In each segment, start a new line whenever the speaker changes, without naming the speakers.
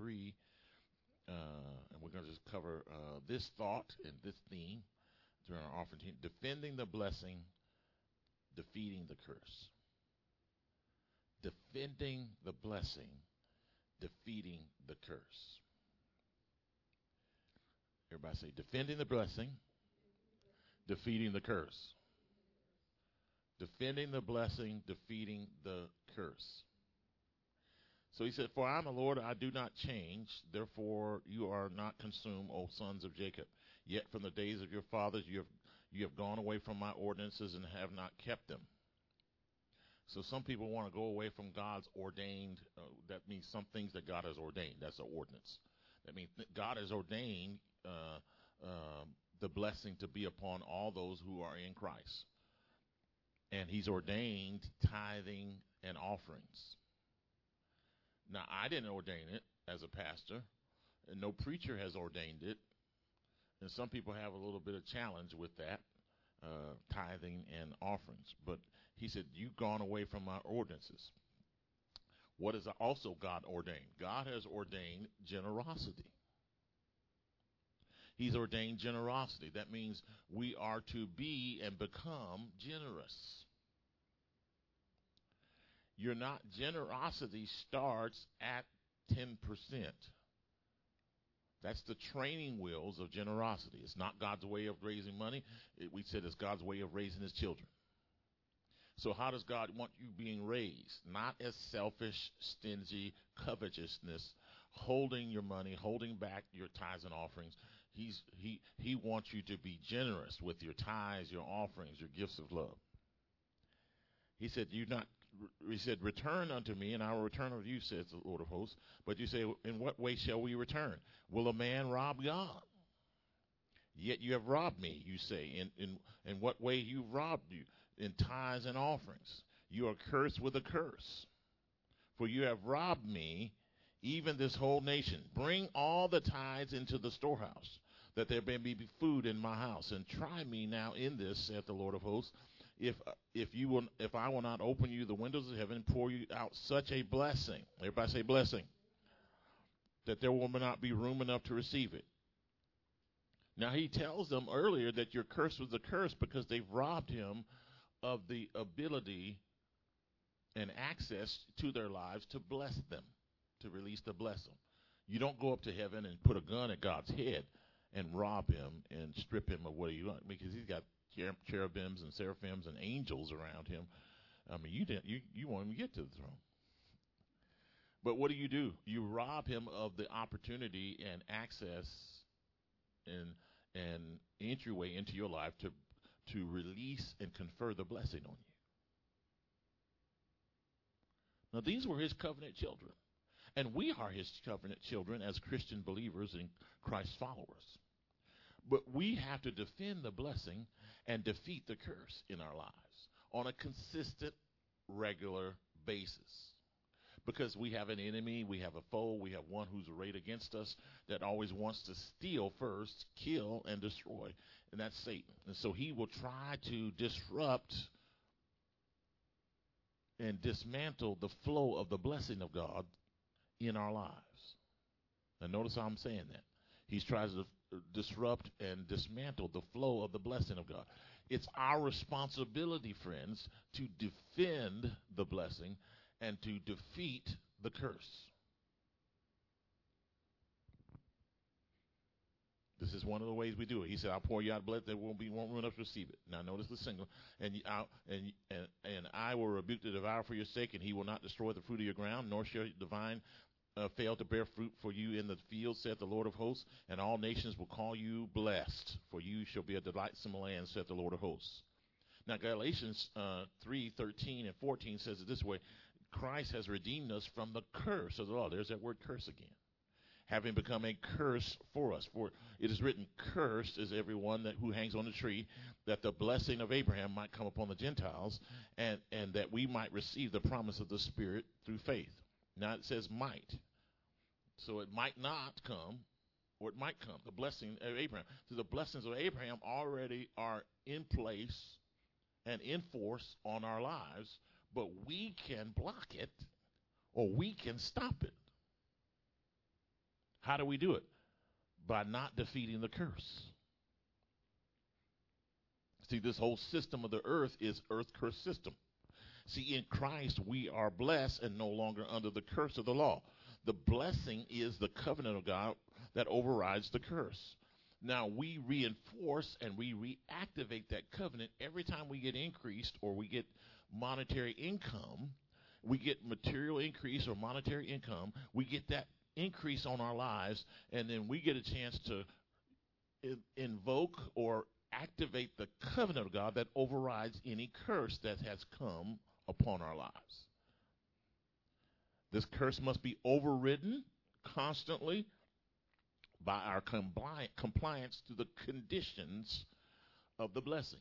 3, and we're going to just cover this thought and this theme during our offering team. Defending the blessing, defeating the curse. Defending the blessing, defeating the curse. Everybody say, defending the blessing, defeating the curse. Defending the blessing, defeating the curse. So he said, for I am the Lord, I do not change. Therefore you are not consumed, O sons of Jacob. Yet from the days of your fathers you have gone away from my ordinances and have not kept them. So some people want to go away from God's ordained. That means some things that God has ordained. That's an ordinance. That means God has ordained the blessing to be upon all those who are in Christ. And he's ordained tithing and offerings. Now, I didn't ordain it as a pastor, and no preacher has ordained it. And some people have a little bit of challenge with that, tithing and offerings. But he said, you've gone away from my ordinances. What is also God ordained? God has ordained generosity. He's ordained generosity. That means we are to be and become generous. Generosity starts at 10%. That's the training wheels of generosity. It's not God's way of raising money. We said it's God's way of raising his children. So how does God want you being raised? Not as selfish, stingy, covetousness, holding your money, holding back your tithes and offerings. He wants you to be generous with your tithes, your offerings, your gifts of love. He said, return unto me, and I will return unto you, says the Lord of hosts. But you say, in what way shall we return? Will a man rob God? Yet you have robbed me, you say. In what way you've robbed you? In tithes and offerings. You are cursed with a curse. For you have robbed me, even this whole nation. Bring all the tithes into the storehouse, that there may be food in my house. And try me now in this, saith the Lord of hosts, if I will not open you the windows of heaven and pour you out such a blessing. Everybody say blessing. That there will not be room enough to receive it. Now he tells them earlier that you're cursed with the curse because they've robbed him of the ability and access to their lives to bless them, to release the blessing. You don't go up to heaven and put a gun at God's head and rob him and strip him of what he wants, because he's got cherubims and seraphims and angels around him. I mean, you won't even get to the throne. But what do? You rob him of the opportunity and access and entryway into your life to release and confer the blessing on you. Now, these were his covenant children. And we are his covenant children as Christian believers and Christ followers. But we have to defend the blessing and defeat the curse in our lives on a consistent, regular basis. Because we have an enemy, we have a foe, we have one who's arrayed against us that always wants to steal first, kill, and destroy. And that's Satan. And so he will try to disrupt and dismantle the flow of the blessing of God in our lives. And notice how I'm saying that. He's trying to disrupt and dismantle the flow of the blessing of God. It's our responsibility, friends, to defend the blessing and to defeat the curse. This is one of the ways we do it. He said, I'll pour you out blood that won't room enough to receive it. Now notice the single. And I will rebuke the devourer for your sake, and he will not destroy the fruit of your ground, nor shall the vine fail to bear fruit for you in the field, saith the Lord of hosts. And all nations will call you blessed, for you shall be a delightsome land, saith the Lord of hosts. Now Galatians 3:13 and 14 says it this way. Christ has redeemed us from the curse of the law. There's that word curse again. Having become a curse for us. For it is written, cursed is everyone who hangs on the tree, that the blessing of Abraham might come upon the Gentiles, and that we might receive the promise of the Spirit through faith. Now it says might. So it might not come, or it might come. The blessing of Abraham. So the blessings of Abraham already are in place and in force on our lives, but we can block it or we can stop it. How do we do it? By not defeating the curse. See, this whole system of the earth is earth curse system. See, in Christ, we are blessed and no longer under the curse of the law. The blessing is the covenant of God that overrides the curse. Now, we reinforce and we reactivate that covenant every time we get increased or we get monetary income. We get material increase or monetary income. We get that increase on our lives, and then we get a chance to invoke or activate the covenant of God that overrides any curse that has come upon our lives. This curse must be overridden constantly by our compliance to the conditions of the blessing.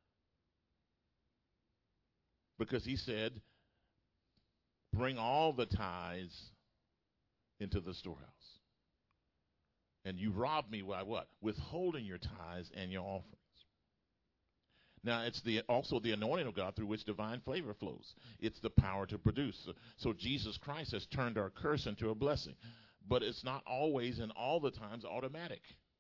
Because he said, bring all the tithes into the storehouse. And you robbed me by what? Withholding your tithes and your offerings. Now, it's also the anointing of God through which divine favor flows. It's the power to produce. So Jesus Christ has turned our curse into a blessing. But it's not always and all the times automatic.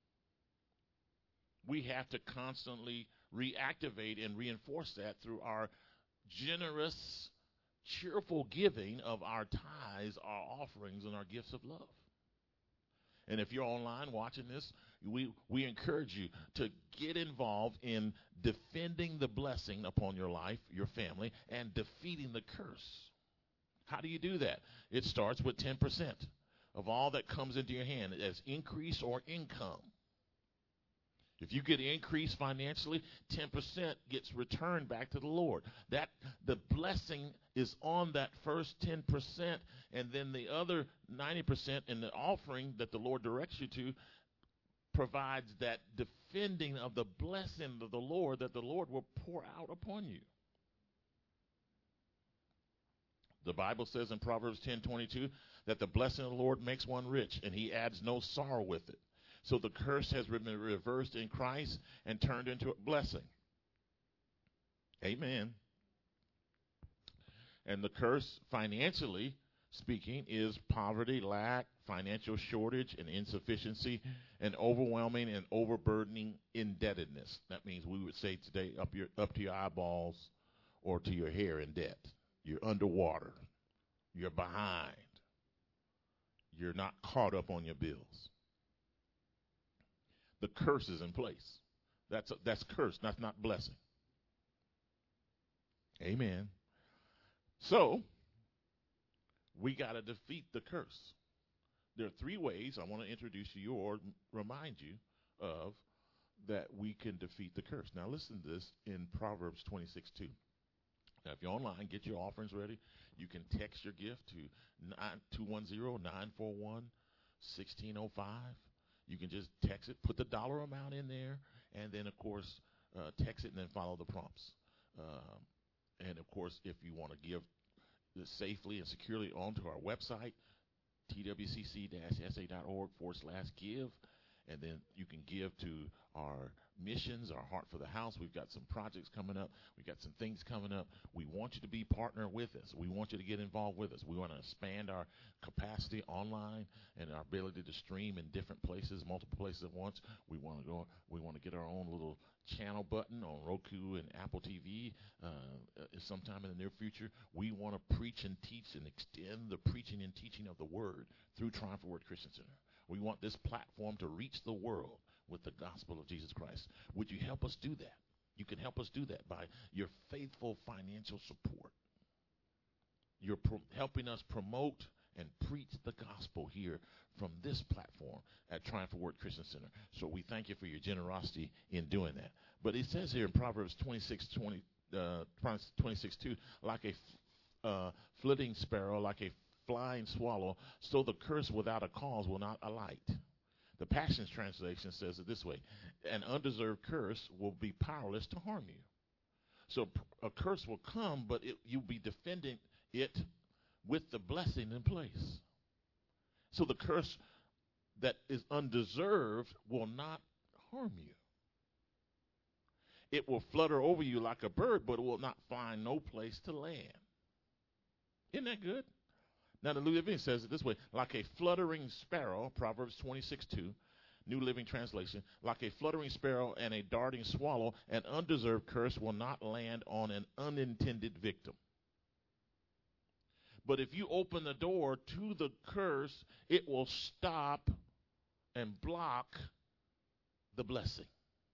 We have to constantly reactivate and reinforce that through our generous, cheerful giving of our tithes, our offerings, and our gifts of love. And if you're online watching this, we encourage you to get involved in defending the blessing upon your life, your family, and defeating the curse. How do you do that? It starts with 10% of all that comes into your hand as increase or income. If you get increased financially, 10% gets returned back to the Lord. That the blessing is on that first 10%, and then the other 90% in the offering that the Lord directs you to provides that defending of the blessing of the Lord that the Lord will pour out upon you. The Bible says in Proverbs 10:22 that the blessing of the Lord makes one rich, and he adds no sorrow with it. So the curse has been reversed in Christ and turned into a blessing. Amen. And the curse, financially speaking, is poverty, lack, financial shortage, and insufficiency, and overwhelming and overburdening indebtedness. That means we would say today up to your eyeballs or to your hair in debt. You're underwater. You're behind. You're not caught up on your bills. The curse is in place. That's curse. That's not blessing. Amen. So, we got to defeat the curse. There are three ways I want to introduce you or remind you of that we can defeat the curse. Now, listen to this in Proverbs 26:2. Now, if you're online, get your offerings ready. You can text your gift to 210-941-1605. You can just text it, put the dollar amount in there, and then, of course, text it and then follow the prompts. And, of course, if you want to give safely and securely onto our website, twcc-sa.org/give, and then you can give to our missions, our Heart for the House. We've got some projects coming up. We've got some things coming up. We want you to be partner with us. We want you to get involved with us. We want to expand our capacity online and our ability to stream in different places, multiple places at once. We want to get our own little channel button on Roku and Apple TV sometime in the near future. We want to preach and teach and extend the preaching and teaching of the Word through Triumphant Word Christian Center. We want this platform to reach the world with the gospel of Jesus Christ. Would you help us do that? You can help us do that by your faithful financial support. You're helping us promote and preach the gospel here from this platform at Triumphant Word Christian Center. So we thank you for your generosity in doing that. But it says here in Proverbs 26:2, like a flitting sparrow, like a flying swallow, so the curse without a cause will not alight. The Passion Translation says it this way: an undeserved curse will be powerless to harm you. So a curse will come, but you'll be defending it with the blessing in place. So the curse that is undeserved will not harm you. It will flutter over you like a bird, but it will not find no place to land. Isn't that good? Now, the New Living says it this way: like a fluttering sparrow, Proverbs 26:2, New Living Translation, like a fluttering sparrow and a darting swallow, an undeserved curse will not land on an unintended victim. But if you open the door to the curse, it will stop and block the blessing.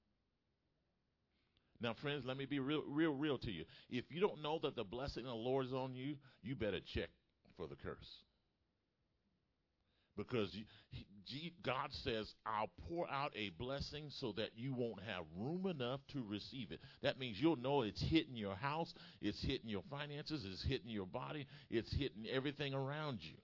Now, friends, let me be real to you. If you don't know that the blessing of the Lord is on you, you better check for the curse. Because God says, I'll pour out a blessing so that you won't have room enough to receive it. That means you'll know it's hitting your house, it's hitting your finances, it's hitting your body, it's hitting everything around you.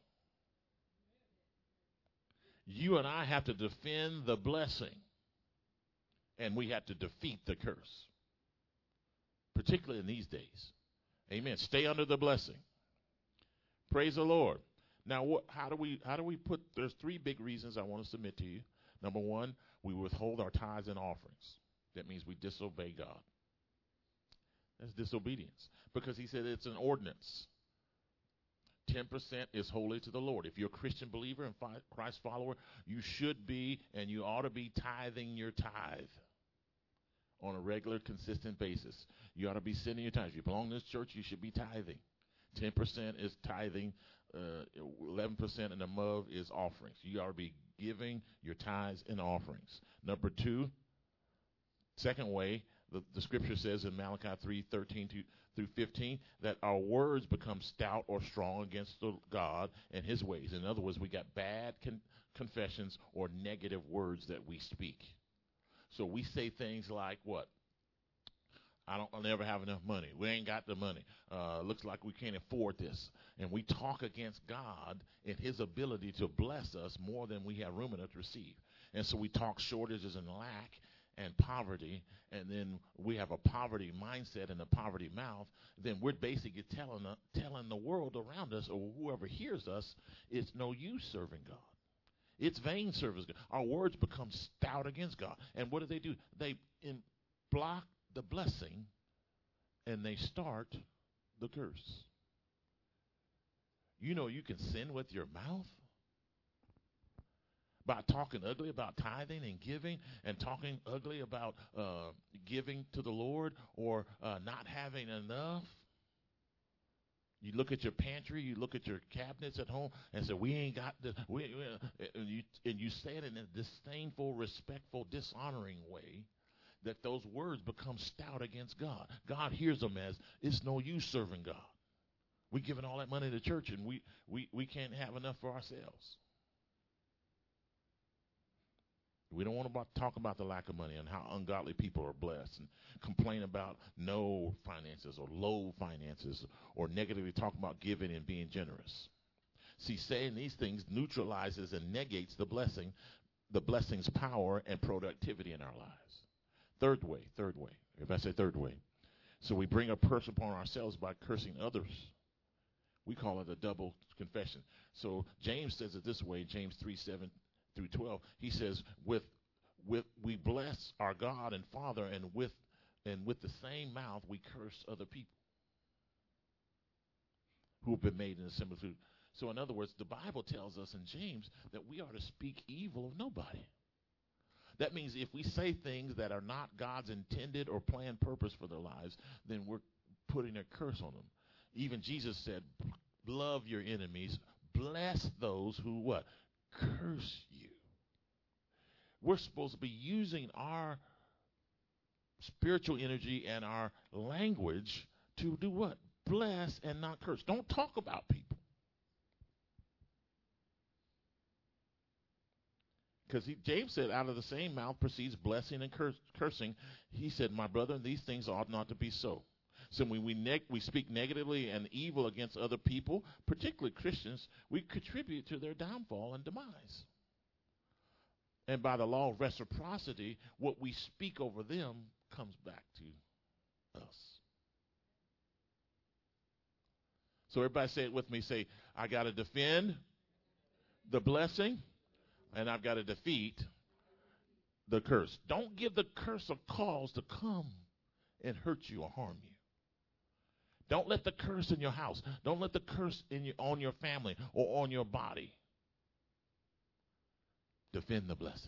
You and I have to defend the blessing, and we have to defeat the curse, particularly in these days. Amen. Stay under the blessing. Praise the Lord. Now, how do we put? There's three big reasons I want to submit to you. Number one, we withhold our tithes and offerings. That means we disobey God. That's disobedience, because He said it's an ordinance. 10% is holy to the Lord. If you're a Christian believer and Christ follower, you should be and you ought to be tithing your tithe on a regular, consistent basis. You ought to be sending your tithes. If you belong to this church, you should be tithing. 10% is tithing. 11% and above is offerings. You ought to be giving your tithes and offerings. Number two, second way, the scripture says in Malachi 3:13 through 15 that our words become stout or strong against God and His ways. In other words, we got bad confessions or negative words that we speak. So we say things like what? I'll never have enough money. We ain't got the money. Looks like we can't afford this. And we talk against God and His ability to bless us more than we have room enough to receive. And so we talk shortages and lack and poverty, and then we have a poverty mindset and a poverty mouth. Then we're basically telling the world around us, or whoever hears us, it's no use serving God. It's vain service. Our words become stout against God. And what do? They block the blessing, and they start the curse. You know you can sin with your mouth by talking ugly about tithing and giving, and talking ugly about giving to the Lord, or not having enough. You look at your pantry, you look at your cabinets at home, and say, we ain't got the, and you say it in a disdainful, respectful, dishonoring way, that those words become stout against God. God hears them as, it's no use serving God. We're giving all that money to church, and we can't have enough for ourselves. We don't want to talk about the lack of money and how ungodly people are blessed, and complain about no finances or low finances, or negatively talk about giving and being generous. See, saying these things neutralizes and negates the blessing's power and productivity in our lives. Third way. If I say third way. So we bring a curse upon ourselves by cursing others. We call it a double confession. So James says it this way, James 3:7 through 12. He says, with we bless our God and Father, and with the same mouth we curse other people who have been made in a similitude. So in other words, the Bible tells us in James that we are to speak evil of nobody. That means if we say things that are not God's intended or planned purpose for their lives, then we're putting a curse on them. Even Jesus said, love your enemies, bless those who what? Curse you. We're supposed to be using our spiritual energy and our language to do what? Bless and not curse. Don't talk about people. Because James said, out of the same mouth proceeds blessing and cursing. He said, my brother, these things ought not to be so. So when we speak negatively and evil against other people, particularly Christians, we contribute to their downfall and demise. And by the law of reciprocity, what we speak over them comes back to us. So everybody say it with me. Say, I got to defend the blessing, and I've got to defeat the curse. Don't give the curse a cause to come and hurt you or harm you. Don't let the curse in your house. Don't let the curse on your family or on your body defend the blessing.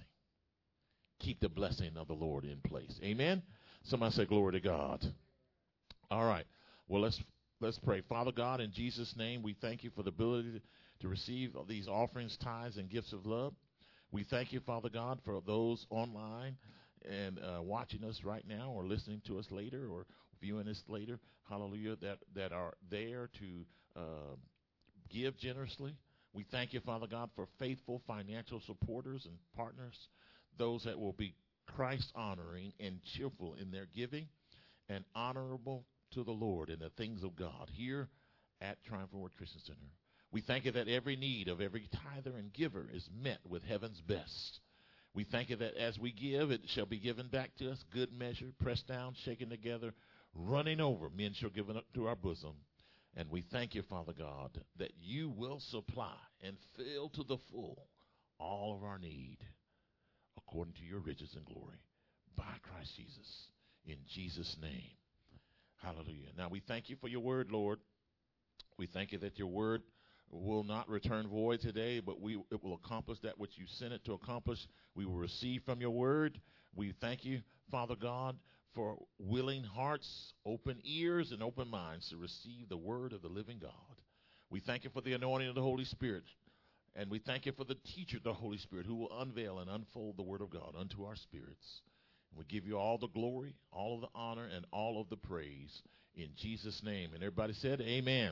Keep the blessing of the Lord in place. Amen? Somebody say glory to God. All right. Well, let's pray. Father God, in Jesus' name, we thank you for the ability to receive these offerings, tithes, and gifts of love. We thank you, Father God, for those online and watching us right now or listening to us later or viewing us later, hallelujah, that are there to give generously. We thank you, Father God, for faithful financial supporters and partners, those that will be Christ-honoring and cheerful in their giving and honorable to the Lord in the things of God here at Triumphant Word Christian Center. We thank you that every need of every tither and giver is met with heaven's best. We thank you that as we give, it shall be given back to us, good measure, pressed down, shaken together, running over. Men shall give it up to our bosom. And we thank you, Father God, that you will supply and fill to the full all of our need according to your riches and glory by Christ Jesus. In Jesus' name. Hallelujah. Now we thank you for your word, Lord. We thank you that your word will not return void today, but it will accomplish that which you sent it to accomplish. We will receive from your word. We thank you, Father God, for willing hearts, open ears, and open minds to receive the word of the living God. We thank you for the anointing of the Holy Spirit, and we thank you for the teacher, the Holy Spirit, who will unveil and unfold the word of God unto our spirits. We give you all the glory, all of the honor, and all of the praise in Jesus' name. And everybody said, amen.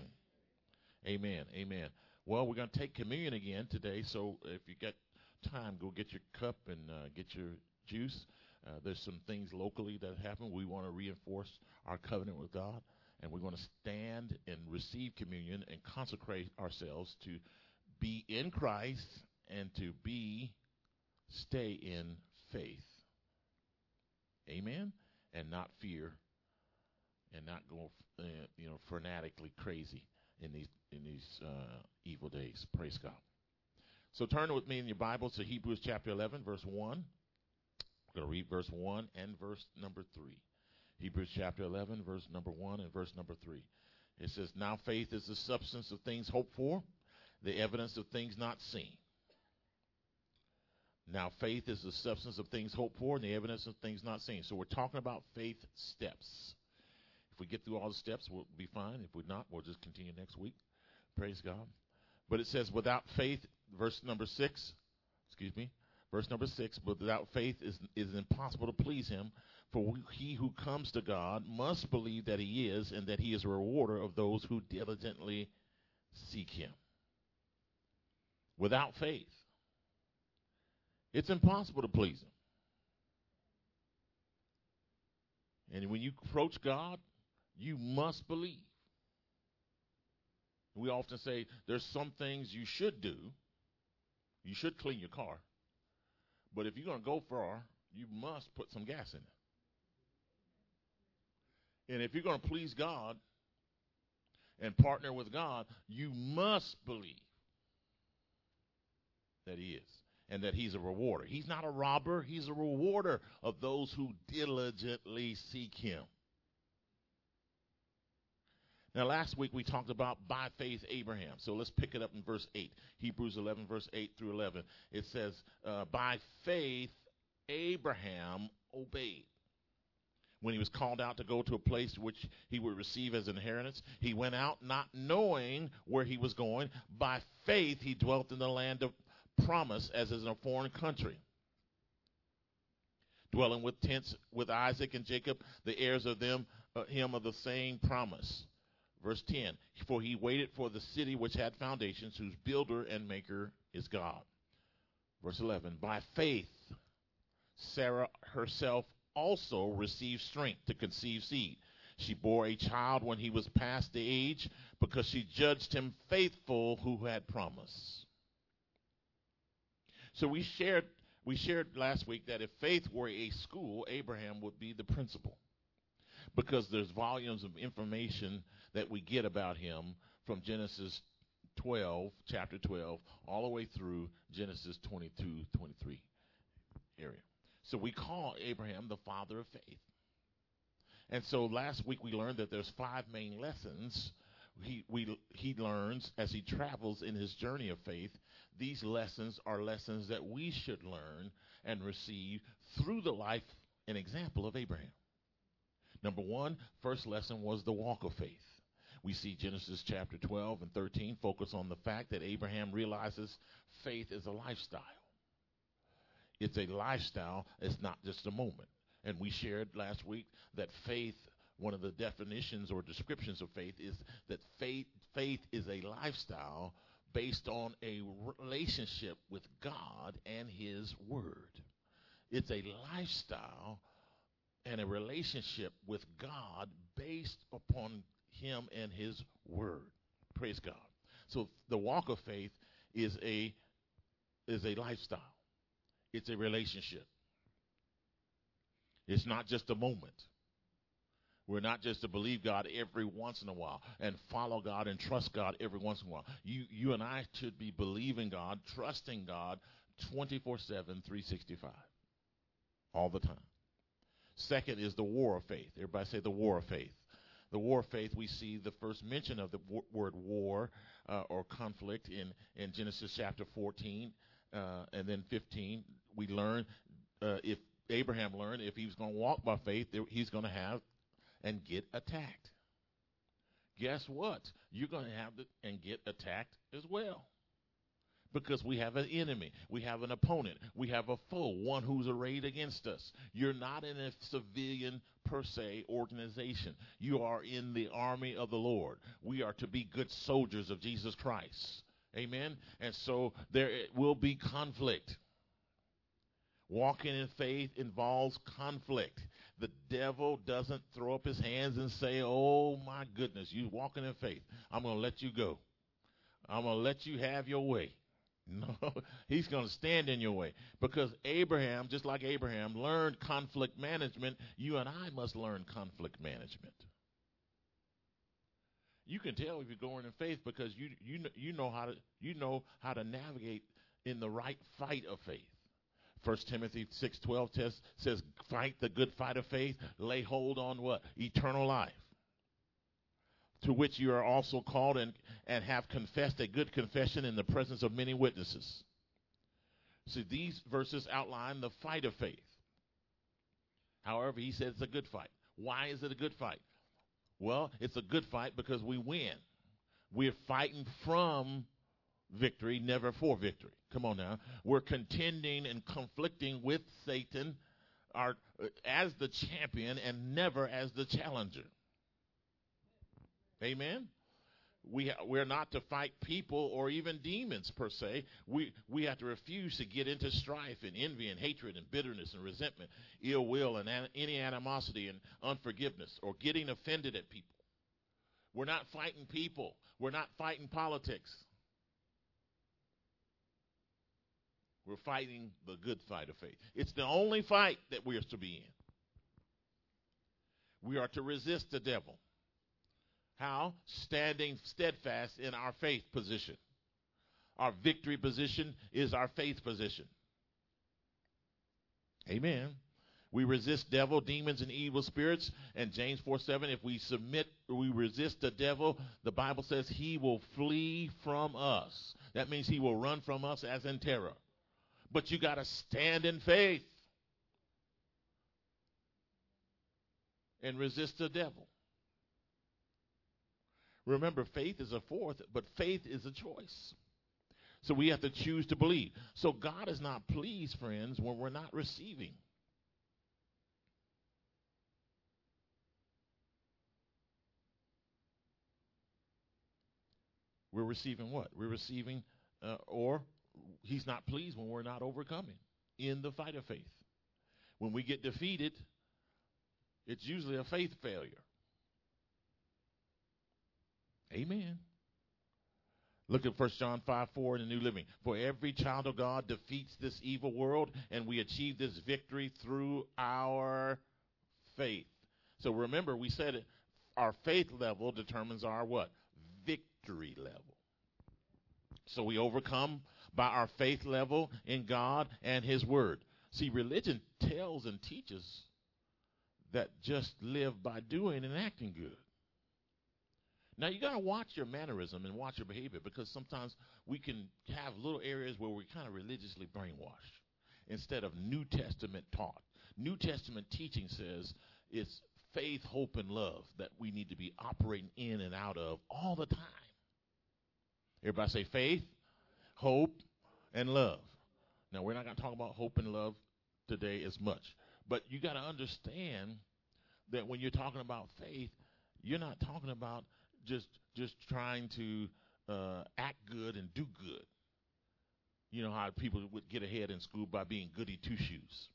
Amen. Amen. Well, we're going to take communion again today, so if you got time, go get your cup and get your juice. There's some things locally that happen. We want to reinforce our covenant with God, and we're going to stand and receive communion and consecrate ourselves to be in Christ and to stay in faith. Amen? And not fear and not go, fanatically crazy in these evil days. Praise God. So turn with me in your Bible to Hebrews chapter 11, verse 1. I'm going to read verse 1 and verse number 3. Hebrews chapter 11, verse number 1 and verse number 3. It says, now faith is the substance of things hoped for, the evidence of things not seen. Now faith is the substance of things hoped for and the evidence of things not seen. So we're talking about faith steps. If we get through all the steps, we'll be fine. If we're not, we'll just continue next week. Praise God. But it says, without faith, verse number 6, but without faith is impossible to please him. For he who comes to God must believe that he is, and that he is a rewarder of those who diligently seek him. Without faith, it's impossible to please him. And when you approach God, you must believe. We often say there's some things you should do. You should clean your car. But if you're going to go far, you must put some gas in it. And if you're going to please God and partner with God, you must believe that he is and that he's a rewarder. He's not a robber. He's a rewarder of those who diligently seek him. Now, last week we talked about by faith Abraham. So let's pick it up in verse 8. Hebrews 11, verse 8 through 11. It says, by faith Abraham obeyed. When he was called out to go to a place which he would receive as inheritance, he went out not knowing where he was going. By faith he dwelt in the land of promise as in a foreign country, dwelling with tents with Isaac and Jacob, the heirs of him of the same promise. Verse 10, for he waited for the city which had foundations, whose builder and maker is God. Verse 11, by faith Sarah herself also received strength to conceive seed. She bore a child when he was past the age, because she judged him faithful who had promised. So we shared last week that if faith were a school, Abraham would be the principal, because there's volumes of information that we get about him from Genesis 12, chapter 12, all the way through Genesis 22, 23 area. So we call Abraham the father of faith. And so last week we learned that there's 5 main lessons he learns as he travels in his journey of faith. These lessons are lessons that we should learn and receive through the life and example of Abraham. Number one, first lesson was the walk of faith. We see Genesis chapter 12 and 13 focus on the fact that Abraham realizes faith is a lifestyle. It's a lifestyle. It's not just a moment. And we shared last week that faith, one of the definitions or descriptions of faith is that faith is a lifestyle based on a relationship with God and his word. It's a lifestyle and a relationship with God based upon him and his word. Praise God. So the walk of faith is a lifestyle. It's a relationship. It's not just a moment. We're not just to believe God every once in a while and follow God and trust God every once in a while. You and I should be believing God, trusting God 24/7, 365, all the time. Second is the war of faith. Everybody say the war of faith. The war of faith, we see the first mention of the word war or conflict in Genesis chapter 14 and then 15. We learn if Abraham learned if he was going to walk by faith, he's going to have and get attacked. Guess what? You're going to have and get attacked as well. Because we have an enemy. We have an opponent. We have a foe, one who's arrayed against us. You're not in a civilian, per se, organization. You are in the army of the Lord. We are to be good soldiers of Jesus Christ. Amen? And so there will be conflict. Walking in faith involves conflict. The devil doesn't throw up his hands and say, oh, my goodness, you walking in faith. I'm going to let you go. I'm going to let you have your way. No, he's going to stand in your way. Because Abraham, just like Abraham, learned conflict management. You and I must learn conflict management. You can tell if you're going in faith because you know how to navigate in the right fight of faith. 1 Timothy 6:12 says, fight the good fight of faith, lay hold on what? Eternal life, to which you are also called and have confessed a good confession in the presence of many witnesses. See, these verses outline the fight of faith. However, he said it's a good fight. Why is it a good fight? Well, it's a good fight because we win. We're fighting from victory, never for victory. Come on now. We're contending and conflicting with Satan as the champion and never as the challenger. Amen? We're not to fight people or even demons per se. We have to refuse to get into strife and envy and hatred and bitterness and resentment, ill will and any animosity and unforgiveness or getting offended at people. We're not fighting people. We're not fighting politics. We're fighting the good fight of faith. It's the only fight that we are to be in. We are to resist the devil. How? Standing steadfast in our faith position. Our victory position is our faith position. Amen. We resist devil, demons, and evil spirits. And James 4:7, if we resist the devil, the Bible says he will flee from us. That means he will run from us as in terror. But you got to stand in faith and resist the devil. Remember, faith is a fourth, but faith is a choice. So we have to choose to believe. So God is not pleased, friends, when we're not receiving. We're receiving what? We're receiving, or he's not pleased when we're not overcoming in the fight of faith. When we get defeated, it's usually a faith failure. Amen. Look at 1 John 5:4 in the New Living. For every child of God defeats this evil world, and we achieve this victory through our faith. So remember, we said it, our faith level determines our what? Victory level. So we overcome by our faith level in God and his word. See, religion tells and teaches that just live by doing and acting good. Now, you got to watch your mannerism and watch your behavior, because sometimes we can have little areas where we're kind of religiously brainwashed instead of New Testament taught. New Testament teaching says it's faith, hope, and love that we need to be operating in and out of all the time. Everybody say faith, hope, and love. Now, we're not going to talk about hope and love today as much, but you got to understand that when you're talking about faith, you're not talking about just trying to act good and do good. You know how people would get ahead in school by being goody two-shoes.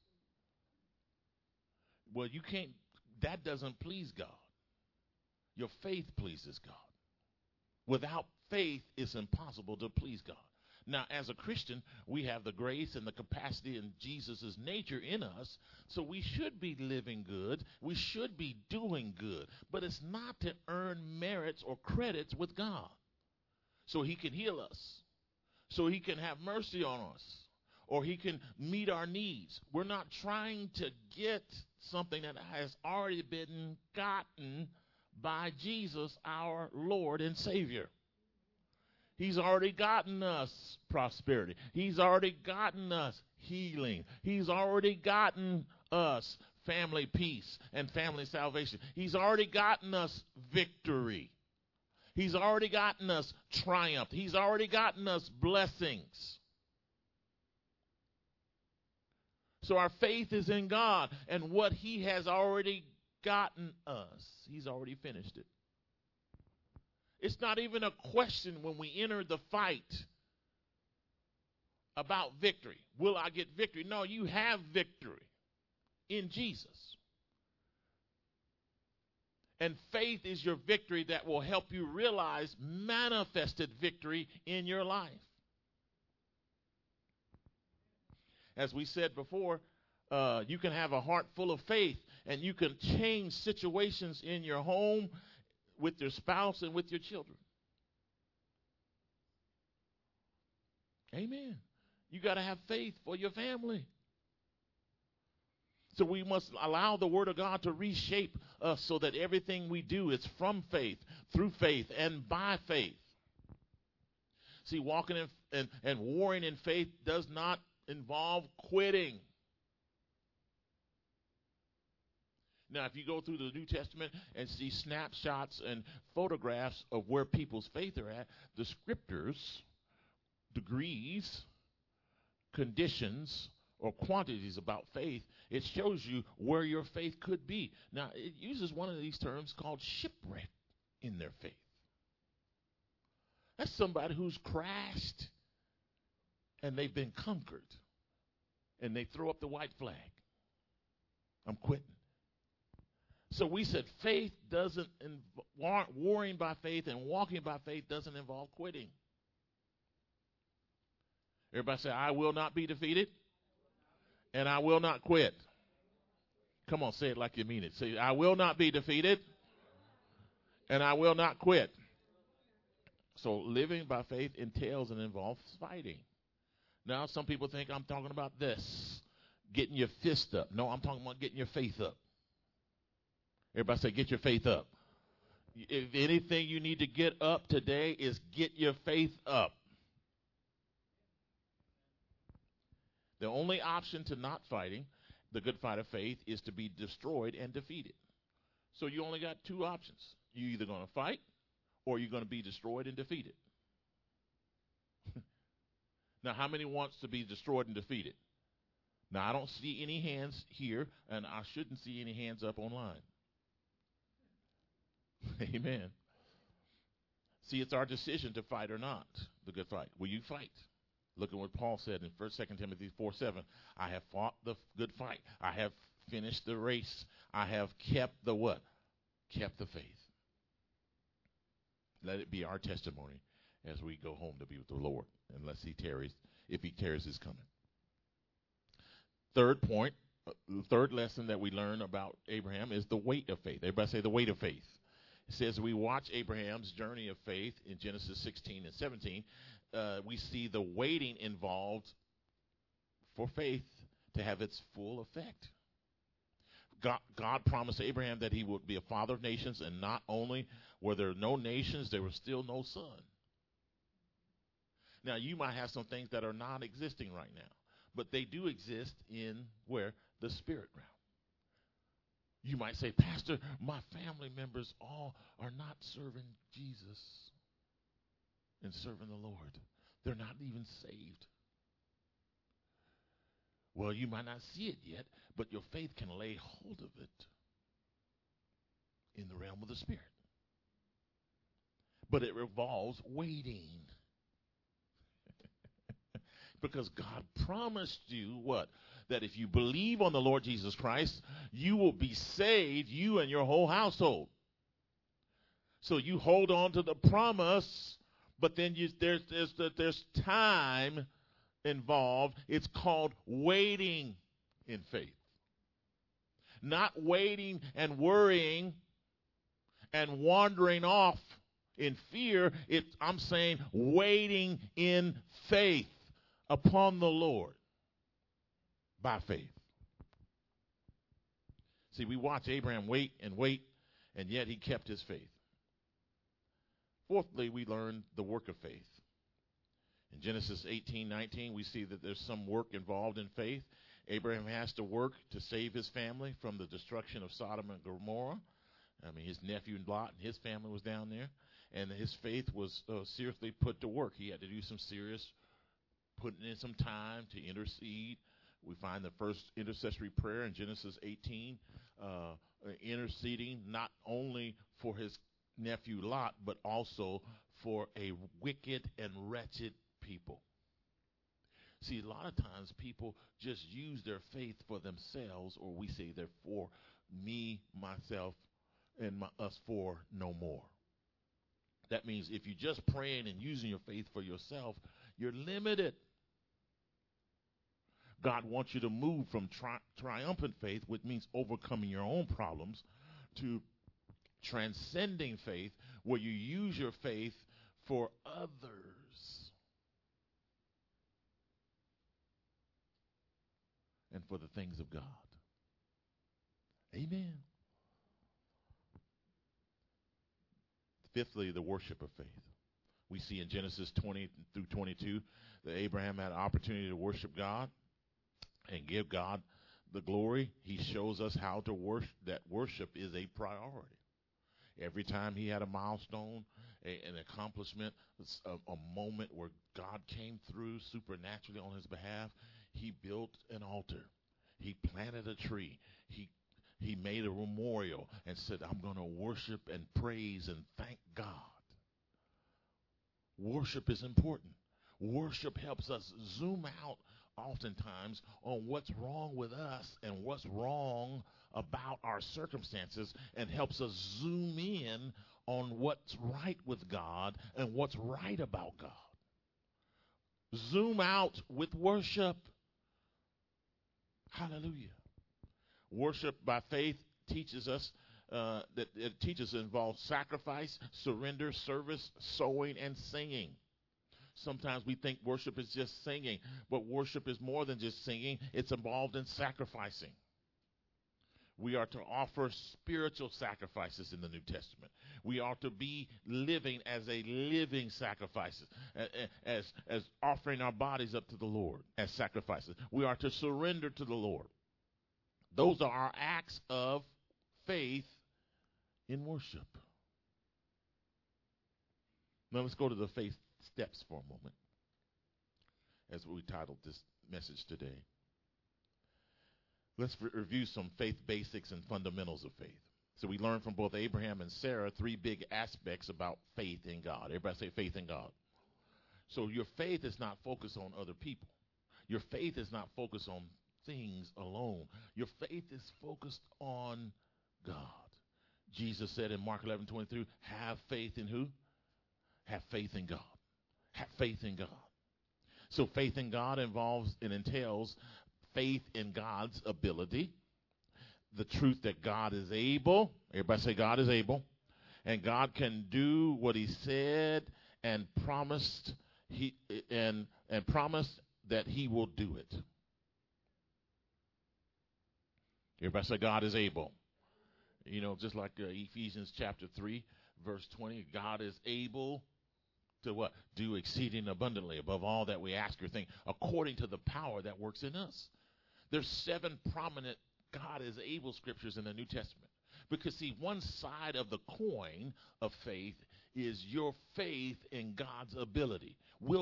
Well, you can't. That doesn't please God. Your faith pleases God. Without faith, it's impossible to please God. Now, as a Christian, we have the grace and the capacity in Jesus' nature in us, so we should be living good. We should be doing good. But it's not to earn merits or credits with God so he can heal us, so he can have mercy on us, or he can meet our needs. We're not trying to get something that has already been gotten by Jesus, our Lord and Savior. He's already gotten us prosperity. He's already gotten us healing. He's already gotten us family peace and family salvation. He's already gotten us victory. He's already gotten us triumph. He's already gotten us blessings. So our faith is in God and what he has already gotten us. He's already finished it. It's not even a question when we enter the fight about victory. Will I get victory? No, you have victory in Jesus. And faith is your victory that will help you realize manifested victory in your life. As we said before, you can have a heart full of faith, and you can change situations in your home, with your spouse, and with your children. Amen. You got to have faith for your family. So we must allow the Word of God to reshape us so that everything we do is from faith, through faith, and by faith. See, walking in and warring in faith does not involve quitting. Now, if you go through the New Testament and see snapshots and photographs of where people's faith are at, descriptors, degrees, conditions, or quantities about faith, it shows you where your faith could be. Now, it uses one of these terms called shipwreck in their faith. That's somebody who's crashed and they've been conquered, and they throw up the white flag. I'm quitting. So we said faith doesn't warring by faith and walking by faith doesn't involve quitting. Everybody say, I will not be defeated, and I will not quit. Come on, say it like you mean it. Say, I will not be defeated, and I will not quit. So living by faith entails and involves fighting. Now, some people think I'm talking about this, getting your fist up. No, I'm talking about getting your faith up. Everybody say, get your faith up. If anything you need to get up today is get your faith up. The only option to not fighting the good fight of faith is to be destroyed and defeated. So you only got two options. You're either going to fight or you're going to be destroyed and defeated. Now, how many wants to be destroyed and defeated? Now, I don't see any hands here, and I shouldn't see any hands up online. Amen. See, it's our decision to fight or not, the good fight. Will you fight? Look at what Paul said in 2 Timothy 4:7. I have fought the good fight. I have finished the race. I have kept the what? Kept the faith. Let it be our testimony as we go home to be with the Lord, unless he tarries. If he tarries, he's coming. Third point, the third lesson that we learn about Abraham is the weight of faith. Everybody say the weight of faith. It says we watch Abraham's journey of faith in Genesis 16 and 17. We see the waiting involved for faith to have its full effect. God promised Abraham that he would be a father of nations, and not only were there no nations, there was still no son. Now, you might have some things that are non-existing right now, but they do exist in where? The spirit realm. You might say, Pastor, my family members all are not serving Jesus and serving the Lord. They're not even saved. Well, you might not see it yet, but your faith can lay hold of it in the realm of the Spirit. But it involves waiting. Because God promised you what? That if you believe on the Lord Jesus Christ, you will be saved, you and your whole household. So you hold on to the promise, but then there's time involved. It's called waiting in faith. Not waiting and worrying and wandering off in fear. I'm saying waiting in faith upon the Lord by faith. See, we watch Abraham wait, and yet he kept his faith. Fourthly, we learn the work of faith. In Genesis 18:19, we see that there's some work involved in faith. Abraham has to work to save his family from the destruction of Sodom and Gomorrah. I mean, his nephew Lot and his family was down there, and his faith was seriously put to work. He had to do some serious putting in some time to intercede. We find the first intercessory prayer in Genesis 18, interceding not only for his nephew Lot, but also for a wicked and wretched people. See, a lot of times people just use their faith for themselves, or we say they're for me, myself, and us for no more. That means if you're just praying and using your faith for yourself, you're limited. God wants you to move from triumphant faith, which means overcoming your own problems, to transcending faith, where you use your faith for others and for the things of God. Amen. Fifthly, the worship of faith. We see in Genesis 20 through 22 that Abraham had an opportunity to worship God and give God the glory. He shows us how to worship, that worship is a priority. Every time he had a milestone, an accomplishment, a moment where God came through supernaturally on his behalf, he built an altar. He planted a tree. He made a memorial and said, I'm going to worship and praise and thank God. Worship is important. Worship helps us zoom out oftentimes on what's wrong with us and what's wrong about our circumstances, and helps us zoom in on what's right with God and what's right about God. Zoom out with worship. Hallelujah. Worship by faith teaches us that it teaches involves sacrifice, surrender, service, sowing, and singing. Sometimes we think worship is just singing, but worship is more than just singing. It's involved in sacrificing. We are to offer spiritual sacrifices in the New Testament. We are to be living as a living sacrifices, as offering our bodies up to the Lord as sacrifices. We are to surrender to the Lord. Those are our acts of faith in worship. Now let's go to the faith steps for a moment, as we titled this message today. Let's review some faith basics and fundamentals of faith. So we learned from both Abraham and Sarah three big aspects about faith in God. Everybody say faith in God. So your faith is not focused on other people. Your faith is not focused on things alone. Your faith is focused on God. Jesus said in Mark 11:23, have faith in who? Have faith in God. Have faith in God. So faith in God entails faith in God's ability, the truth that God is able. Everybody say God is able. And God can do what he said and promised promised that he will do it. Everybody say God is able. You know, just like Ephesians chapter 3, verse 20, God is able to what? Do exceeding abundantly above all that we ask or think, according to the power that works in us. There's 7 prominent God is able scriptures in the New Testament. Because, see, one side of the coin of faith is your faith in God's ability.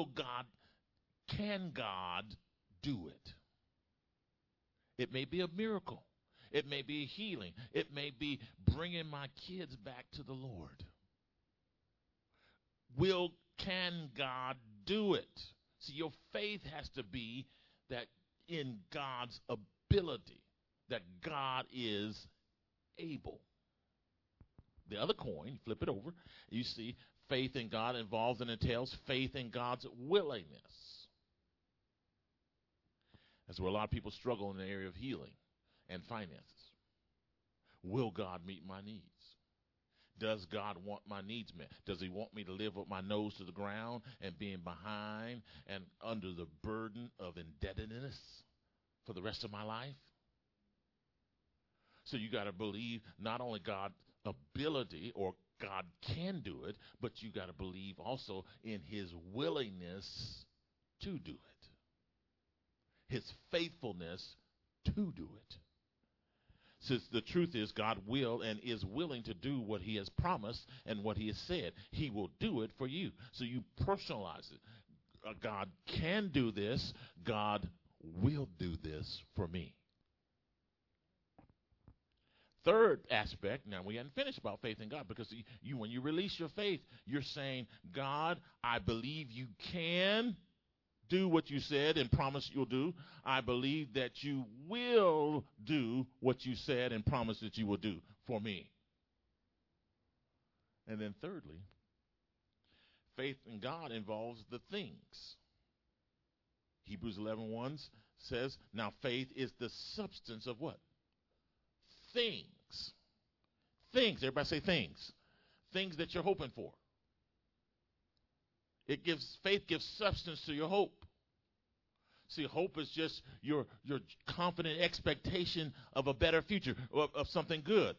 Can God do it? It may be a miracle. It may be a healing. It may be bringing my kids back to the Lord. Can God do it? See, your faith has to be that in God's ability, that God is able. The other coin, flip it over, you see faith in God involves and entails faith in God's willingness. That's where a lot of people struggle in the area of healing and finances. Will God meet my needs? Does God want my needs met? Does he want me to live with my nose to the ground and being behind and under the burden of indebtedness for the rest of my life? So you got to believe not only God's ability or God can do it, but you got to believe also in his willingness to do it. His faithfulness to do it. Since the truth is God will and is willing to do what he has promised and what he has said. He will do it for you. So you personalize it. God can do this. God will do this for me. Third aspect, now we haven't finished about faith in God, because when you release your faith, you're saying, God, I believe you can do what you said and promised you'll do. I believe that you will do what you said and promised that you will do for me. And then thirdly, faith in God involves the things. Hebrews 11:1 says, now faith is the substance of what? Things. Things. Everybody say things. Things that you're hoping for. Faith gives substance to your hope. See, hope is just your confident expectation of a better future, or of something good.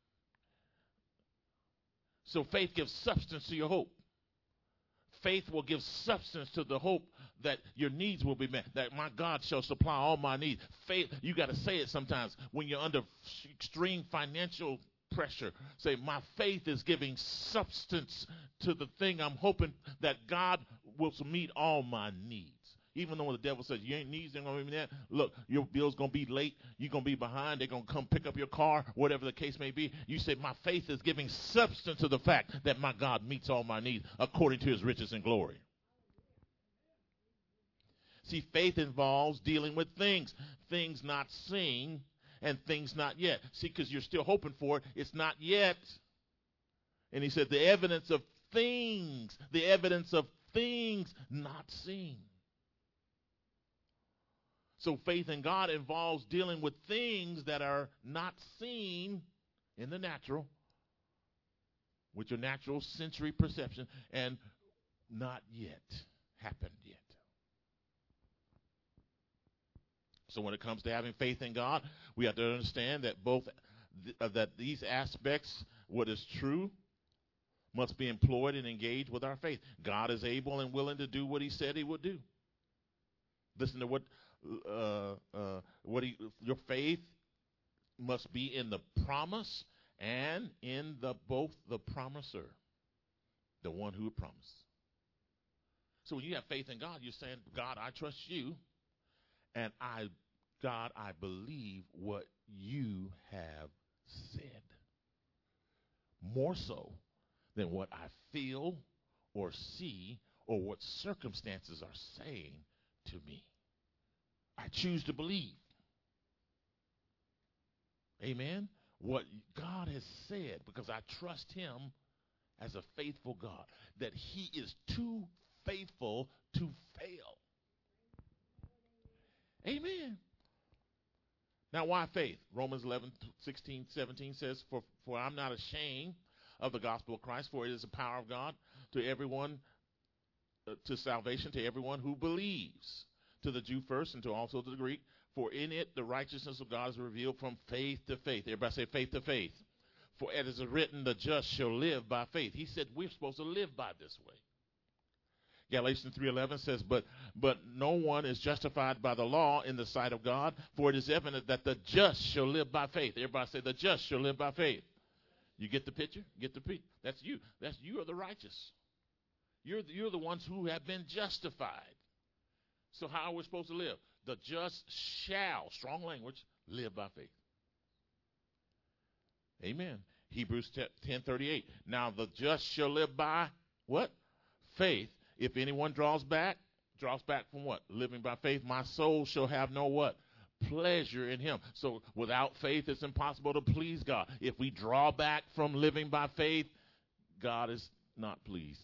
So faith gives substance to your hope. Faith will give substance to the hope that your needs will be met, that my God shall supply all my needs. Faith, you got to say it sometimes when you're under extreme financial pressure. Say, my faith is giving substance to the thing I'm hoping that God will meet all my needs. Even though the devil says you ain't needs, they're going to be that. Look, your bill's going to be late. You're going to be behind. They're going to come pick up your car, whatever the case may be. You say, my faith is giving substance to the fact that my God meets all my needs according to his riches and glory. See, faith involves dealing with things not seen and things not yet. See, because you're still hoping for it. It's not yet. And he said the evidence of things not seen. So faith in God involves dealing with things that are not seen in the natural, with your natural sensory perception, and not yet happened yet. So when it comes to having faith in God, we have to understand that that these aspects, what is true, must be employed and engaged with our faith. God is able and willing to do what he said he would do. Listen to your faith must be in the promise and in both the promiser, the one who promised. So when you have faith in God, you're saying, God, I trust you, and God, I believe what you have said. More so than what I feel or see or what circumstances are saying to me. I choose to believe. Amen? What God has said, because I trust him as a faithful God, that he is too faithful to fail. Amen. Now, why faith? Romans 11:16-17 says, For I'm not ashamed of the gospel of Christ, for it is the power of God to everyone, to salvation to everyone who believes. to the Jew first and to also to the Greek. For in it the righteousness of God is revealed from faith to faith. Everybody say faith to faith. For it is written, the just shall live by faith. He said we're supposed to live by this way. Galatians 3:11 says, but no one is justified by the law in the sight of God, for it is evident that the just shall live by faith. Everybody say the just shall live by faith. You get the picture? Get the picture? That's you. You are the righteous. You're the ones who have been justified. So how are we supposed to live? The just shall, strong language, live by faith. Amen. Hebrews 10:38. Now the just shall live by what? Faith. If anyone draws back from what? Living by faith, my soul shall have no what? Pleasure in him. So without faith, it's impossible to please God. If we draw back from living by faith, God is not pleased.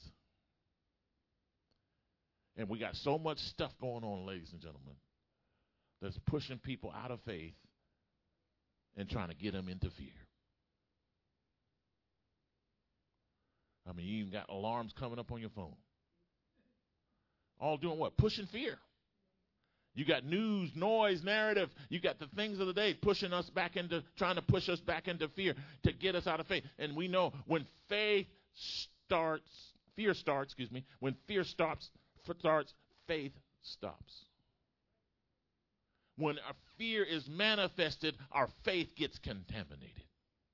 And we got so much stuff going on, ladies and gentlemen, that's pushing people out of faith and trying to get them into fear. I mean, you even got alarms coming up on your phone. All doing what? Pushing fear. You got news, noise, narrative. You got the things of the day pushing us back into, trying to push us back into fear to get us out of faith. And we know when when fear starts, faith stops. When our fear is manifested, our faith gets contaminated.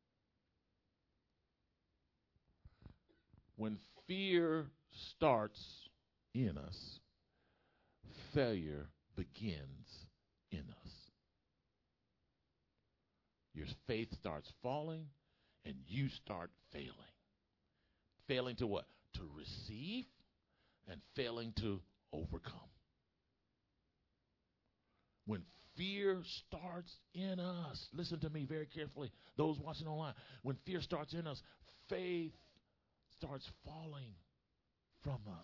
When fear starts in us, failure begins in us. Your faith starts falling and you start failing. Failing to what? To receive and failing to overcome. When fear starts in us, listen to me very carefully, those watching online, when fear starts in us, faith starts falling from us.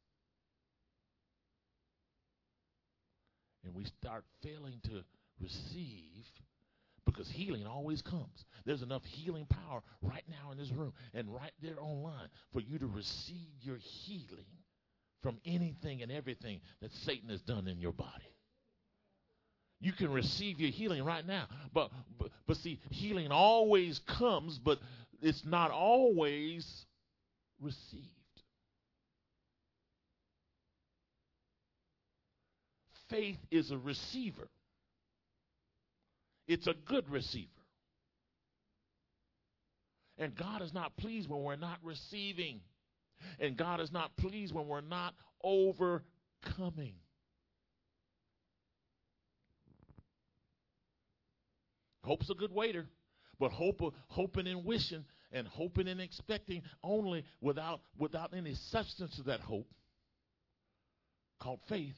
And we start failing to receive, because healing always comes. There's enough healing power right now in this room and right there online for you to receive your healing from anything and everything that Satan has done in your body. You can receive your healing right now. But see, healing always comes, but it's not always received. Faith is a receiver. It's a good receiver. And God is not pleased when we're not receiving. And God is not pleased when we're not overcoming. Hope's a good waiter, but hoping and wishing and hoping and expecting only without any substance to that hope, called faith,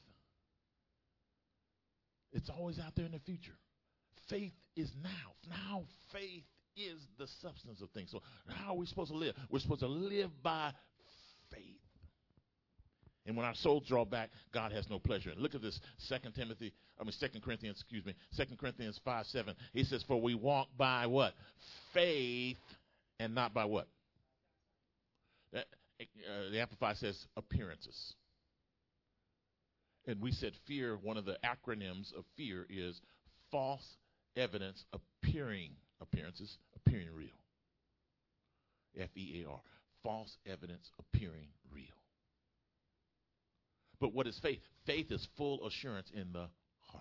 it's always out there in the future. Faith is now. Now faith is the substance of things. So how are we supposed to live? We're supposed to live by faith. And when our souls draw back, God has no pleasure. And look at this, 2 Corinthians 5:7. He says, for we walk by what? Faith and not by what? The Amplified says appearances. And we said fear, one of the acronyms of fear is false evidence appearing real. F-E-A-R. False evidence appearing real. But what is faith? Faith is full assurance in the heart.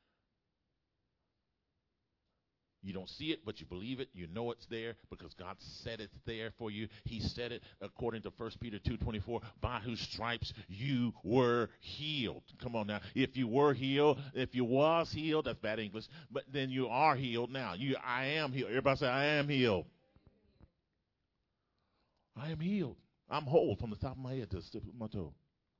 You don't see it, but you believe it. You know it's there because God said it's there for you. He said it according to 1 Peter 2:24, by whose stripes you were healed. Come on now. If you were healed, if you was healed, that's bad English, but then you are healed now. I am healed. Everybody say, I am healed. I am healed. I'm whole from the top of my head to the tip of my toe.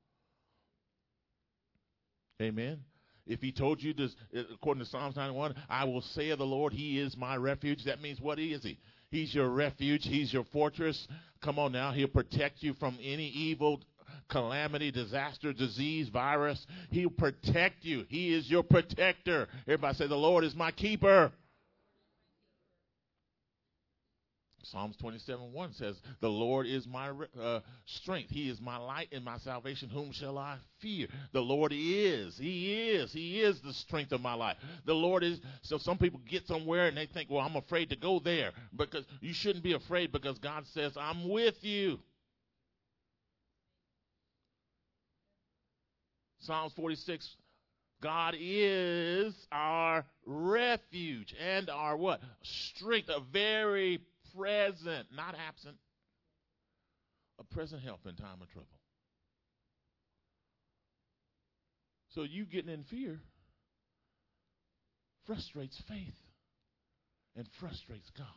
Amen. If he told you this, according to Psalms 91, I will say of the Lord, he is my refuge. That means what is he? He's your refuge. He's your fortress. Come on now. He'll protect you from any evil, calamity, disaster, disease, virus. He'll protect you. He is your protector. Everybody say, the Lord is my keeper. Psalms 27:1 says, the Lord is my strength. He is my light and my salvation. Whom shall I fear? The Lord is. He is the strength of my life. The Lord is. So some people get somewhere and they think, well, I'm afraid to go there. Because you shouldn't be afraid, because God says, I'm with you. Psalms 46, God is our refuge and our what? Strength, a very present, not absent, a present help in time of trouble. So you getting in fear frustrates faith and frustrates God.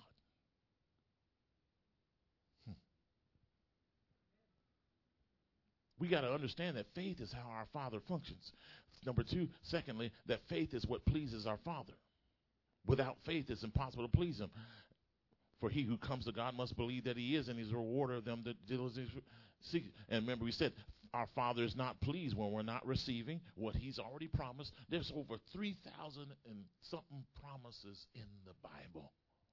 We got to understand that faith is how our Father functions. Number two, secondly, that faith is what pleases our Father. Without faith, it's impossible to please him. For he who comes to God must believe that he is, and he's a rewarder of them that diligently seek. And remember, we said our Father is not pleased when we're not receiving what he's already promised. There's over 3,000 and something promises in the Bible.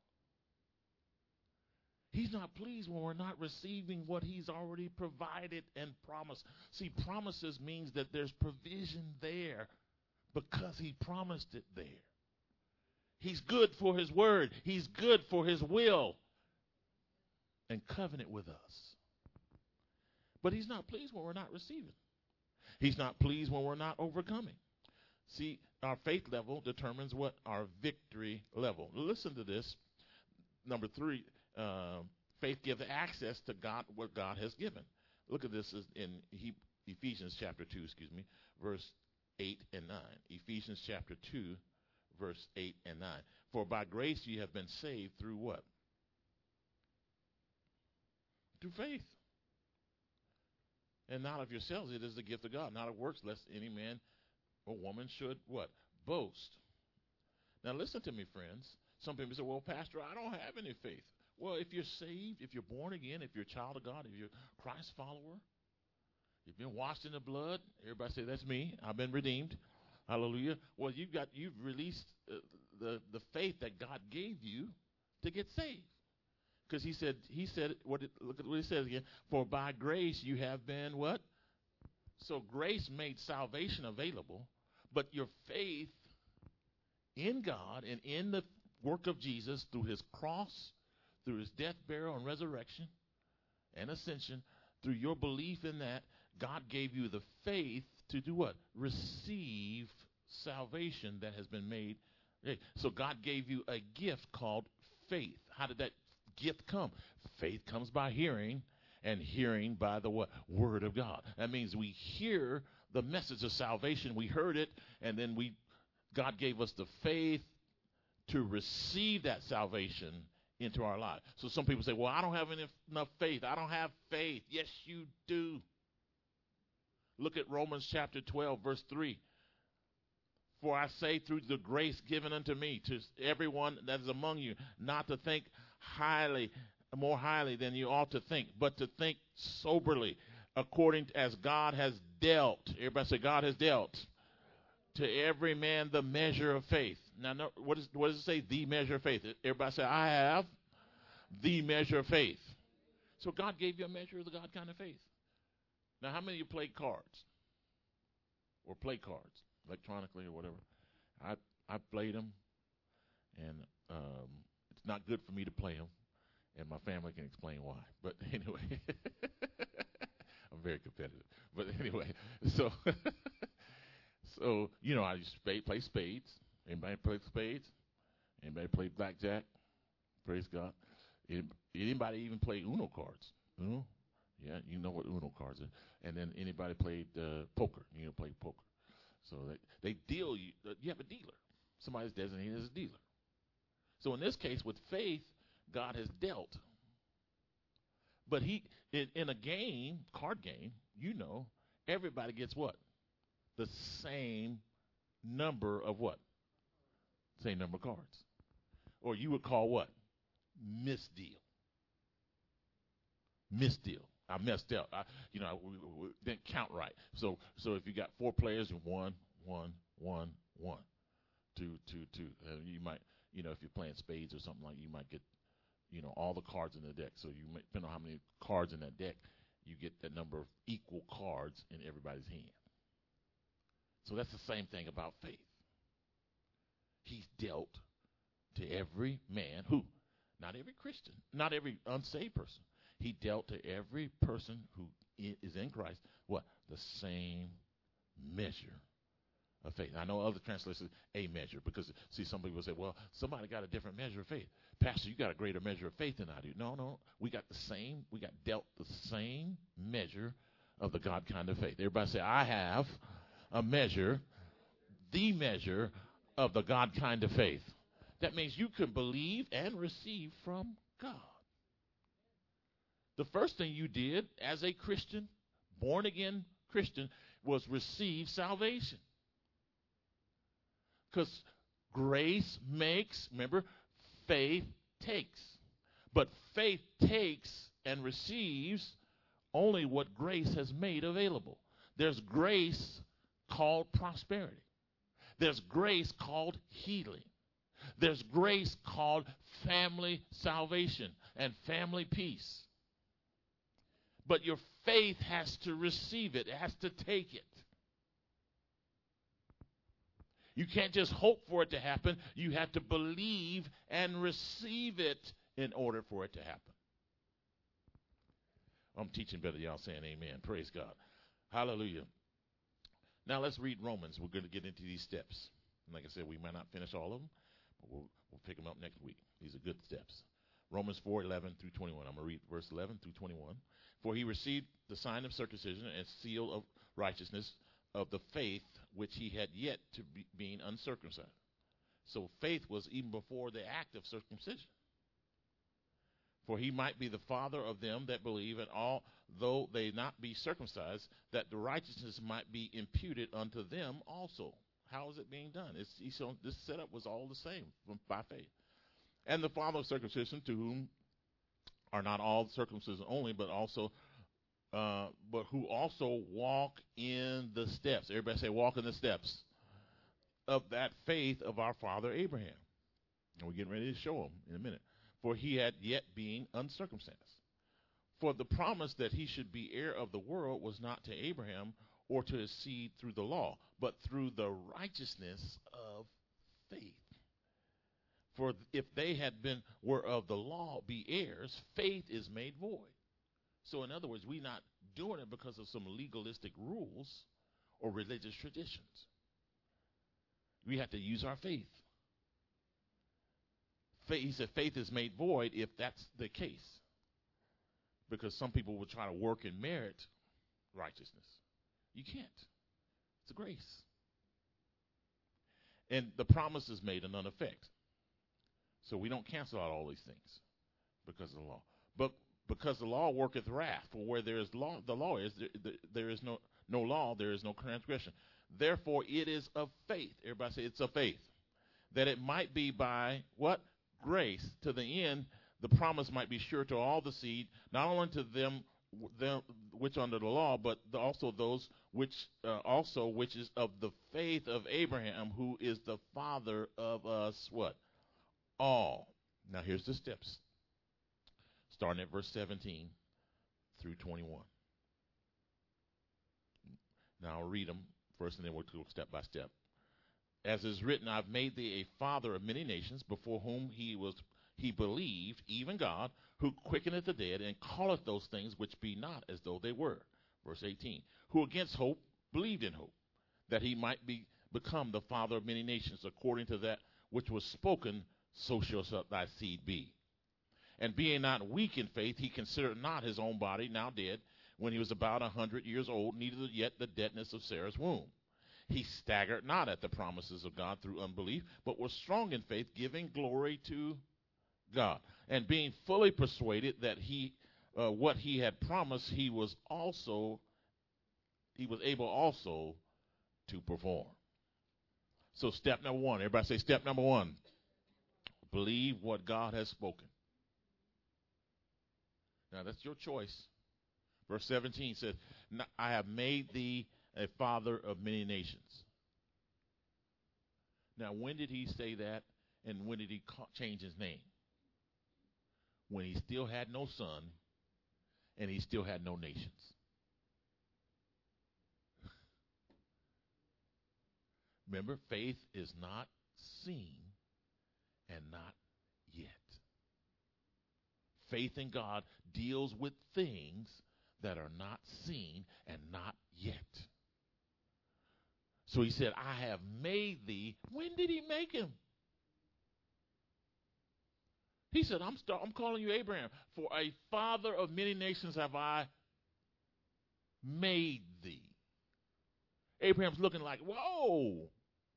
He's not pleased when we're not receiving what he's already provided and promised. See, promises means that there's provision there because he promised it there. He's good for his word. He's good for his will and covenant with us. But he's not pleased when we're not receiving. He's not pleased when we're not overcoming. See, our faith level determines what our victory level. Listen to this. Number three. Faith gives access to God, what God has given. Look at this in Ephesians chapter 2, verse 8 and 9. Ephesians chapter 2, verse 8 and 9. For by grace you have been saved through what? Through faith. And not of yourselves, it is the gift of God, not of works, lest any man or woman should what? Boast. Now listen to me, friends. Some people say, well, Pastor, I don't have any faith. Well, if you're saved, if you're born again, if you're a child of God, if you're a Christ follower, you've been washed in the blood. Everybody say, that's me. I've been redeemed. Hallelujah. Well, you've released the faith that God gave you to get saved. Because he said, look at what he says again. For by grace you have been what? So grace made salvation available, but your faith in God and in the work of Jesus through his cross, through his death, burial, and resurrection and ascension, through your belief in that, God gave you the faith to do what? Receive salvation that has been made. So God gave you a gift called faith. How did that gift come? Faith comes by hearing, and hearing by the what? Word of God. That means we hear the message of salvation. We heard it, and then God gave us the faith to receive that salvation into our life. So some people say, well, I don't have enough faith. I don't have faith. Yes, you do. Look at Romans chapter 12, verse 3. For I say through the grace given unto me, to everyone that is among you, not to think more highly than you ought to think, but to think soberly, according as God has dealt. Everybody say, God has dealt to every man the measure of faith. Now, what does it say? The measure of faith. Everybody say, I have the measure of faith. So God gave you a measure of the God kind of faith. Now, how many of you play cards? Or play cards, electronically or whatever? I played them, and it's not good for me to play them, and my family can explain why. But anyway, I'm very competitive. But anyway, so... So, I used to play spades. Anybody play spades? Anybody play blackjack? Praise God. Anybody even play Uno cards? Uno? Yeah, you know what Uno cards are. And then anybody played poker? Play poker. So they deal you. You have a dealer. Somebody's designated as a dealer. So in this case, with faith, God has dealt. But in a game, card game, everybody gets what? The same number of what? Same number of cards. Or you would call what? Misdeal. Misdeal. I messed up. We didn't count right. So if you got 4 players and 1, 1, 1, 2, 2, 2. You might, if you're playing spades or something like, you might get, all the cards in the deck. So depending on how many cards in that deck, you get that number of equal cards in everybody's hand. So that's the same thing about faith. He's dealt to every man who, not every Christian, not every unsaved person. He dealt to every person who is in Christ, what? The same measure of faith. I know other translations a measure, because see, some people say, well, somebody got a different measure of faith. Pastor, you got a greater measure of faith than I do. No, we got dealt the same measure of the God kind of faith. Everybody say, I have a measure, the measure of the God kind of faith. That means you can believe and receive from God. The first thing you did as a Christian, born again Christian, was receive salvation. Because grace makes, remember, faith takes. But faith takes and receives only what grace has made available. There's grace called prosperity. There's grace called healing. There's grace called family salvation and family peace. But your faith has to receive it. It has to take it. You can't just hope for it to happen. You have to believe and receive it in order for it to happen. I'm teaching better. Y'all saying amen. Praise God. Hallelujah. Now let's read Romans. We're going to get into these steps. Like I said, we might not finish all of them, but we'll pick them up next week. These are good steps. Romans 4:11 through 21. I'm going to read verse 11 through 21. For he received the sign of circumcision and seal of righteousness of the faith which he had yet to be being uncircumcised. So faith was even before the act of circumcision. For he might be the father of them that believe, and although they not be circumcised, that the righteousness might be imputed unto them also. How is it being done? This setup was all the same by faith. And the father of circumcision, to whom are not all circumcision only, but who also walk in the steps. Everybody say, walk in the steps of that faith of our father Abraham. And we're getting ready to show him in a minute. For he had yet been uncircumcised. For the promise that he should be heir of the world was not to Abraham or to his seed through the law, but through the righteousness of faith. For if they were of the law be heirs, faith is made void. So in other words, we're not doing it because of some legalistic rules or religious traditions. We have to use our faith. He said faith is made void if that's the case. Because some people will try to work and merit righteousness. You can't. It's a grace. And the promise is made of none effect. So we don't cancel out all these things because of the law. But because the law worketh wrath, for where there is law, there is no law, there is no transgression. Therefore it is of faith. Everybody say it's of faith. That it might be by what? Grace, to the end the promise might be sure to all the seed, not only to them which under the law, but also those which is of the faith of Abraham, who is the father of us what? All. Now here's the steps. Starting at verse 17 through 21. Now I'll read them first and then we'll go step by step. As is written, I've made thee a father of many nations, before whom he believed, even God, who quickeneth the dead, and calleth those things which be not as though they were. Verse 18. Who against hope believed in hope, that he might become the father of many nations, according to that which was spoken, so shall thy seed be. And being not weak in faith, he considered not his own body now dead, when he was about 100 years old, neither yet the deadness of Sarah's womb. He staggered not at the promises of God through unbelief, but was strong in faith, giving glory to God. And being fully persuaded that what he had promised, he was able also to perform. So step number one. Everybody say step number one. Believe what God has spoken. Now that's your choice. Verse 17 says, I have made thee a father of many nations. Now, when did he say that, and when did he change his name? when he still had no son and he still had no nations. Remember, faith is not seen and not yet. Faith in God deals with things that are not seen and not yet. So he said, I have made thee. When did he make him? He said, I'm calling you Abraham. For a father of many nations have I made thee. Abraham's looking like, whoa,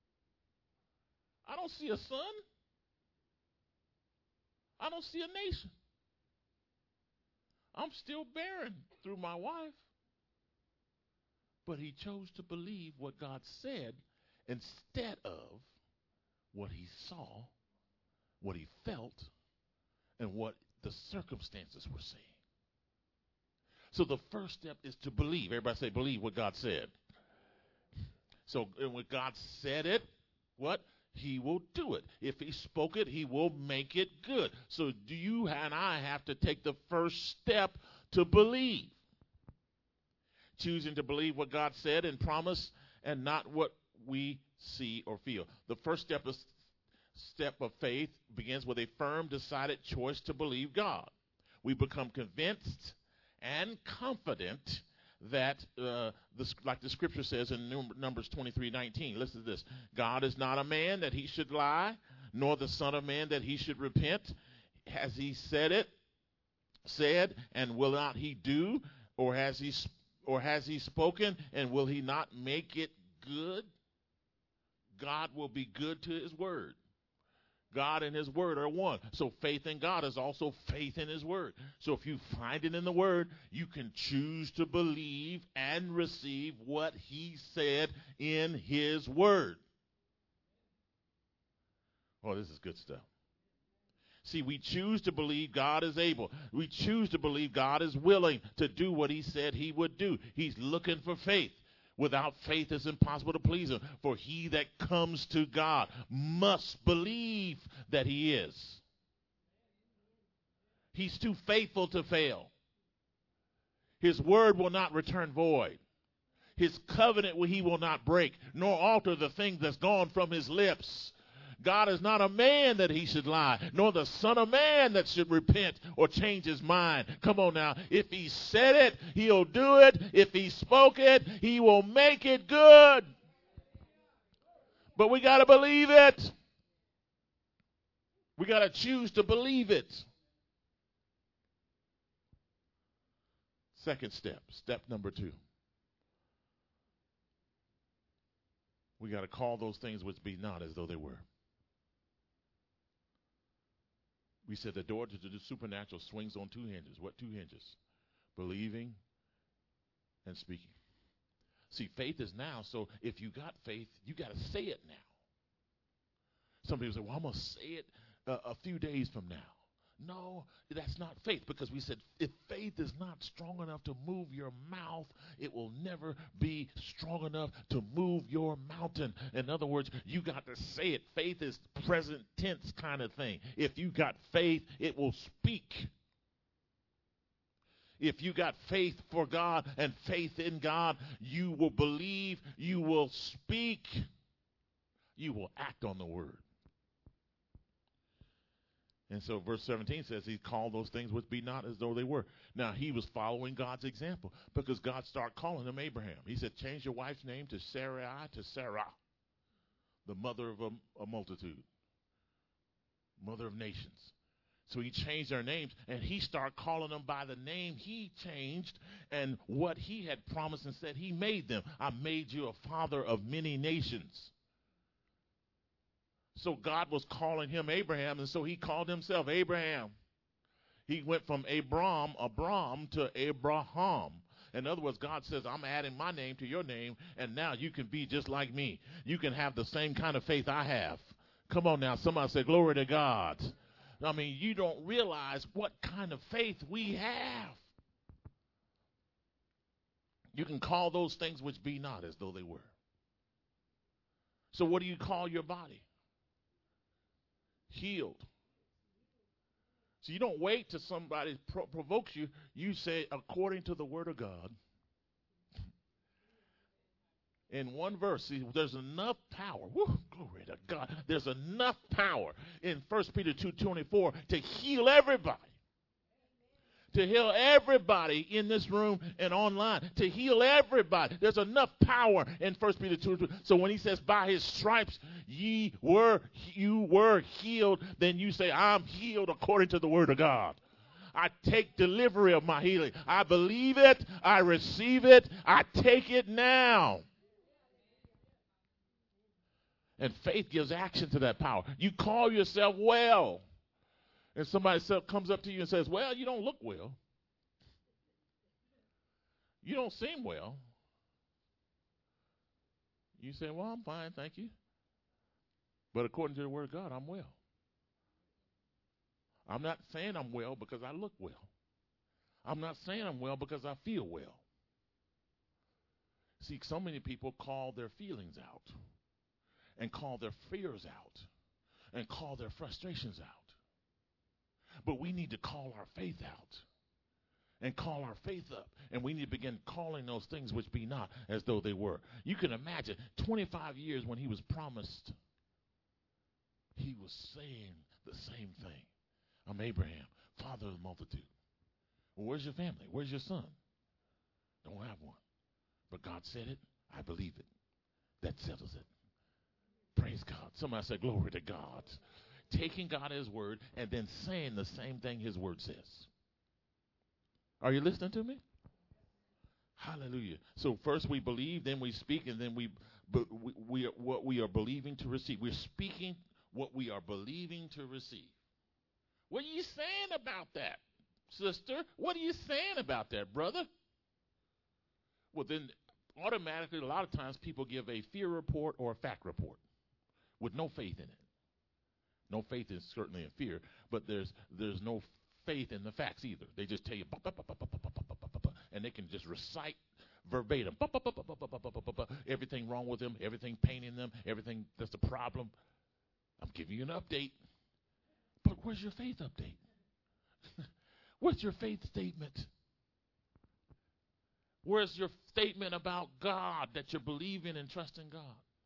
I don't see a son. I don't see a nation. I'm still barren through my wife. But he chose to believe what God said instead of what he saw, what he felt, and what the circumstances were saying. So the first step is to believe. Everybody say, believe what God said. So when God said it, what? He will do it. If he spoke it, he will make it good. So do you and I have to take the first step to believe? Choosing to believe what God said and promised and not what we see or feel. The first step of faith begins with a firm, decided choice to believe God. We become convinced and confident that, like the scripture says in Numbers 23:19, listen to this. God is not a man that he should lie, nor the son of man that he should repent. Has he said, and will not he do? Or has he spoken, and will he not make it good? God will be good to his word. God and his word are one. So faith in God is also faith in his word. So if you find it in the word, you can choose to believe and receive what he said in his word. Oh, this is good stuff. See, we choose to believe God is able. We choose to believe God is willing to do what he said he would do. He's looking for faith. Without faith, it's impossible to please him. For he that comes to God must believe that he is. He's too faithful to fail. His word will not return void. His covenant he will not break, nor alter the thing that's gone from his lips. God is not a man that he should lie, nor the son of man that should repent or change his mind. Come on now. If he said it, he'll do it. If he spoke it, he will make it good. But we got to believe it. We got to choose to believe it. Second step number 2. We got to call those things which be not as though they were. We said the door to the supernatural swings on 2 hinges. What 2 hinges? Believing and speaking. See, faith is now, so if you got faith, you got to say it now. Some people say, well, I'm going to say it a few days from now. No, that's not faith, because we said if faith is not strong enough to move your mouth, it will never be strong enough to move your mountain. In other words, you got to say it. Faith is present tense kind of thing. If you got faith, it will speak. If you got faith for God and faith in God, you will believe, you will speak, you will act on the word. And so verse 17 says he called those things which be not as though they were. Now, he was following God's example, because God started calling him Abraham. He said, change your wife's name to Sarai to Sarah, the mother of a multitude, mother of nations. So he changed their names, and he started calling them by the name he changed and what he had promised and said he made them. I made you a father of many nations. So God was calling him Abraham, and so he called himself Abraham. He went from Abram to Abraham. In other words, God says, I'm adding my name to your name, and now you can be just like me. You can have the same kind of faith I have. Come on now. Somebody say, glory to God. I mean, you don't realize what kind of faith we have. You can call those things which be not as though they were. So what do you call your body? Healed. So you don't wait till somebody provokes you. You say, according to the word of God. In one verse, see, there's enough power. Woo, glory to God. There's enough power in 1 Peter 2:24 to heal everybody. To heal everybody in this room and online. To heal everybody. There's enough power in 1 Peter 2:2. So when he says, by his stripes you were healed, then you say, I'm healed according to the word of God. I take delivery of my healing. I believe it. I receive it. I take it now. And faith gives action to that power. You call yourself well. And somebody comes up to you and says, well, you don't look well. You don't seem well. You say, well, I'm fine, thank you. But according to the word of God, I'm well. I'm not saying I'm well because I look well. I'm not saying I'm well because I feel well. See, so many people call their feelings out. And call their fears out. And call their frustrations out. But we need to call our faith out. And call our faith up. And we need to begin calling those things which be not as though they were. You can imagine 25 years when he was promised. He was saying the same thing. I'm Abraham, father of the multitude. Well, where's your family? Where's your son? Don't have one. But God said it. I believe it. That settles it. Praise God. Somebody say, glory to God. Taking God at his word and then saying the same thing his word says. Are you listening to me? Hallelujah. So first we believe, then we speak, and then what we are believing to receive. We're speaking what we are believing to receive. What are you saying about that, sister? What are you saying about that, brother? Well, then automatically a lot of times people give a fear report or a fact report with no faith in it. No faith is certainly in fear, but there's no faith in the facts either. They just tell you, and they can just recite verbatim everything wrong with them, everything paining them, everything that's the problem. I'm giving you an update. But where's your faith update? What's your faith statement? Where's your statement about God that you're believing and trusting God?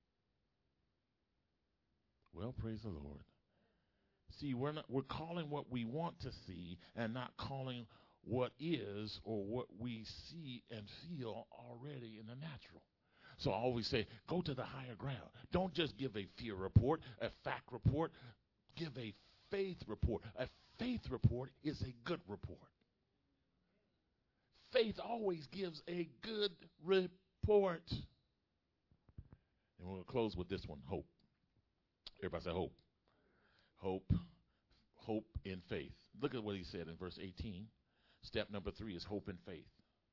Well, praise the Lord. See, we're calling what we want to see and not calling what is or what we see and feel already in the natural. So I always say, go to the higher ground. Don't just give a fear report, a fact report. Give a faith report. A faith report is a good report. Faith always gives a good report. And we'll close with this one, hope. Everybody say hope. Hope. Hope in faith. Look at what he said in verse 18. Step number 3 is hope in faith.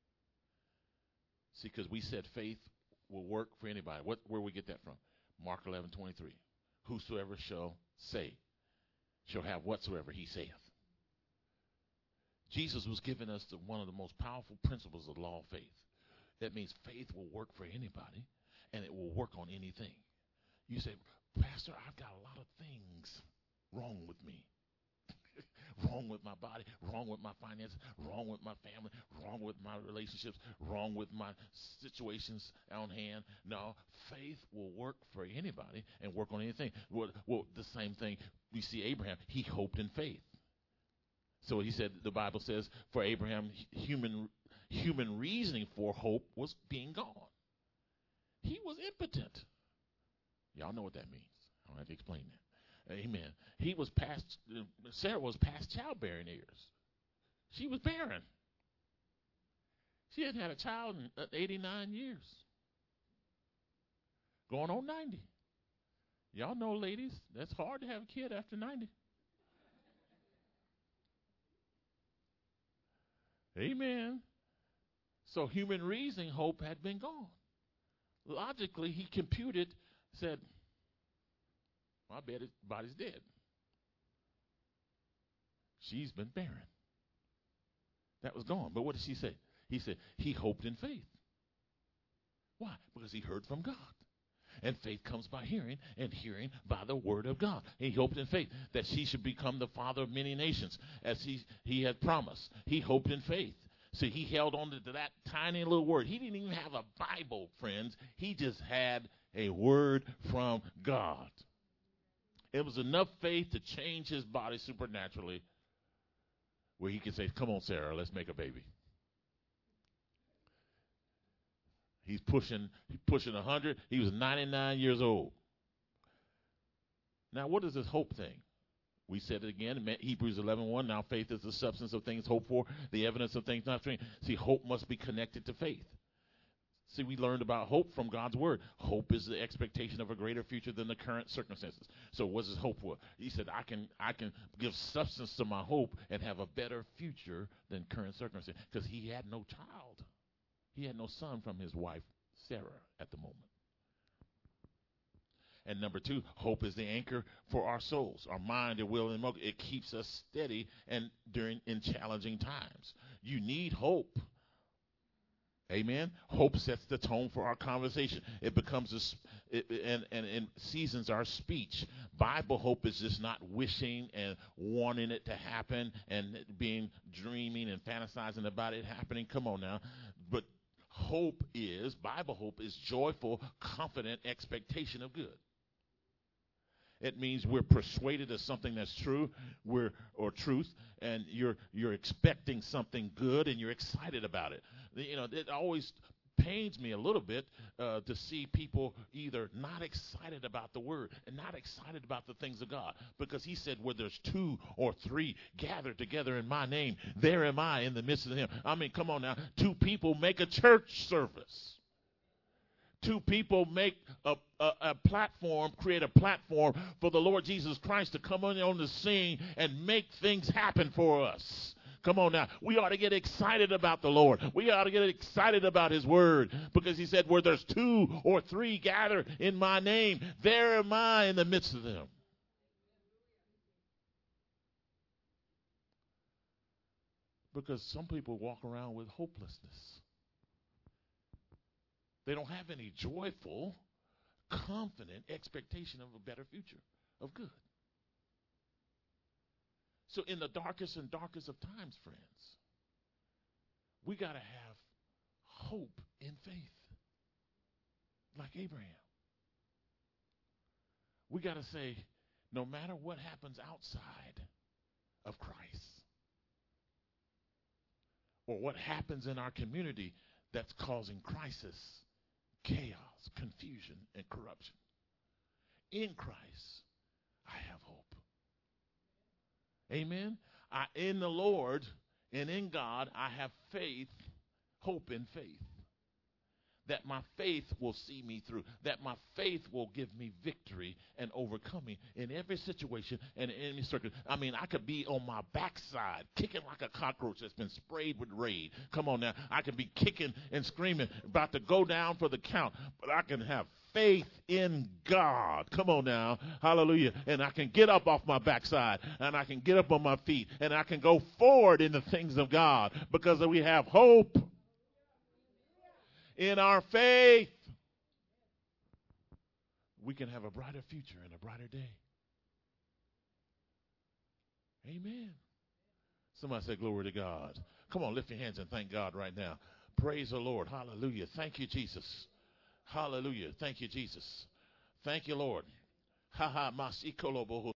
See, because we said faith will work for anybody. Where we get that from? Mark 11:23. Whosoever shall say, shall have whatsoever he saith. Jesus was giving us one of the most powerful principles of the law of faith. That means faith will work for anybody, and it will work on anything. You say, Pastor, I've got a lot of things wrong with me. Wrong with my body, wrong with my finances, wrong with my family, wrong with my relationships, wrong with my situations on hand. No, faith will work for anybody and work on anything. Well, the same thing we see Abraham. He hoped in faith. So he said, the Bible says, for Abraham, human reasoning for hope was being gone. He was impotent. Y'all know what that means. I don't have to explain that. Amen. Sarah was past childbearing years. She was barren. She hadn't had a child in 89 years. Going on 90. Y'all know, ladies, that's hard to have a kid after 90. Amen. So human reasoning hope had been gone. Logically, he computed, said, my body's dead. She's been barren. That was gone. But what did she say? He said he hoped in faith. Why? Because he heard from God. And faith comes by hearing, and hearing by the word of God. He hoped in faith that she should become the father of many nations, as he had promised. He hoped in faith. So he held on to that tiny little word. He didn't even have a Bible, friends. He just had a word from God. It was enough faith to change his body supernaturally, where he could say, come on, Sarah, let's make a baby. He's pushing 100. He was 99 years old. Now, what is this hope thing? We said it again, Hebrews 11:1. Now faith is the substance of things hoped for, the evidence of things not seen. See, hope must be connected to faith. See, we learned about hope from God's word. Hope is the expectation of a greater future than the current circumstances. So what's his hope for? He said, I can give substance to my hope and have a better future than current circumstances. Because he had no child. He had no son from his wife, Sarah, at the moment. And number 2, hope is the anchor for our souls, our mind, and will, and emotion. It keeps us steady and in challenging times. You need hope. Amen. Hope sets the tone for our conversation. It becomes and seasons our speech. Bible hope is just not wishing and wanting it to happen and dreaming and fantasizing about it happening. Come on now. But Bible hope is joyful, confident expectation of good. It means we're persuaded of something that's true, or truth, and you're expecting something good, and you're excited about it. It always pains me a little bit to see people either not excited about the word and not excited about the things of God, because he said, where there's 2 or 3 gathered together in my name, there am I in the midst of them. I mean, come on now. 2 people make a church service. 2 people make a platform, create a platform for the Lord Jesus Christ to come on the scene and make things happen for us. Come on now. We ought to get excited about the Lord. We ought to get excited about his word, because he said, where there's 2 or 3 gathered in my name, there am I in the midst of them. Because some people walk around with hopelessness. They don't have any joyful, confident expectation of a better future, of good. So in the darkest and darkest of times, friends, we got to have hope in faith, like Abraham. We got to say, no matter what happens outside of Christ, or what happens in our community that's causing crisis, chaos, confusion, and corruption, in Christ, I have hope. Amen. In the Lord and in God, I have faith, hope in faith. That my faith will see me through. That my faith will give me victory and overcoming in every situation and in any circumstance. I mean, I could be on my backside, kicking like a cockroach that's been sprayed with Raid. Come on now. I can be kicking and screaming, about to go down for the count. But I can have faith in God. Come on now. Hallelujah. And I can get up off my backside, and I can get up on my feet, and I can go forward in the things of God, because we have hope in our faith. We can have a brighter future and a brighter day. Amen. Somebody say glory to God. Come on, lift your hands and thank God right now. Praise the Lord. Hallelujah. Thank you, Jesus. Hallelujah. Thank you, Jesus. Thank you, Lord. Ha ha.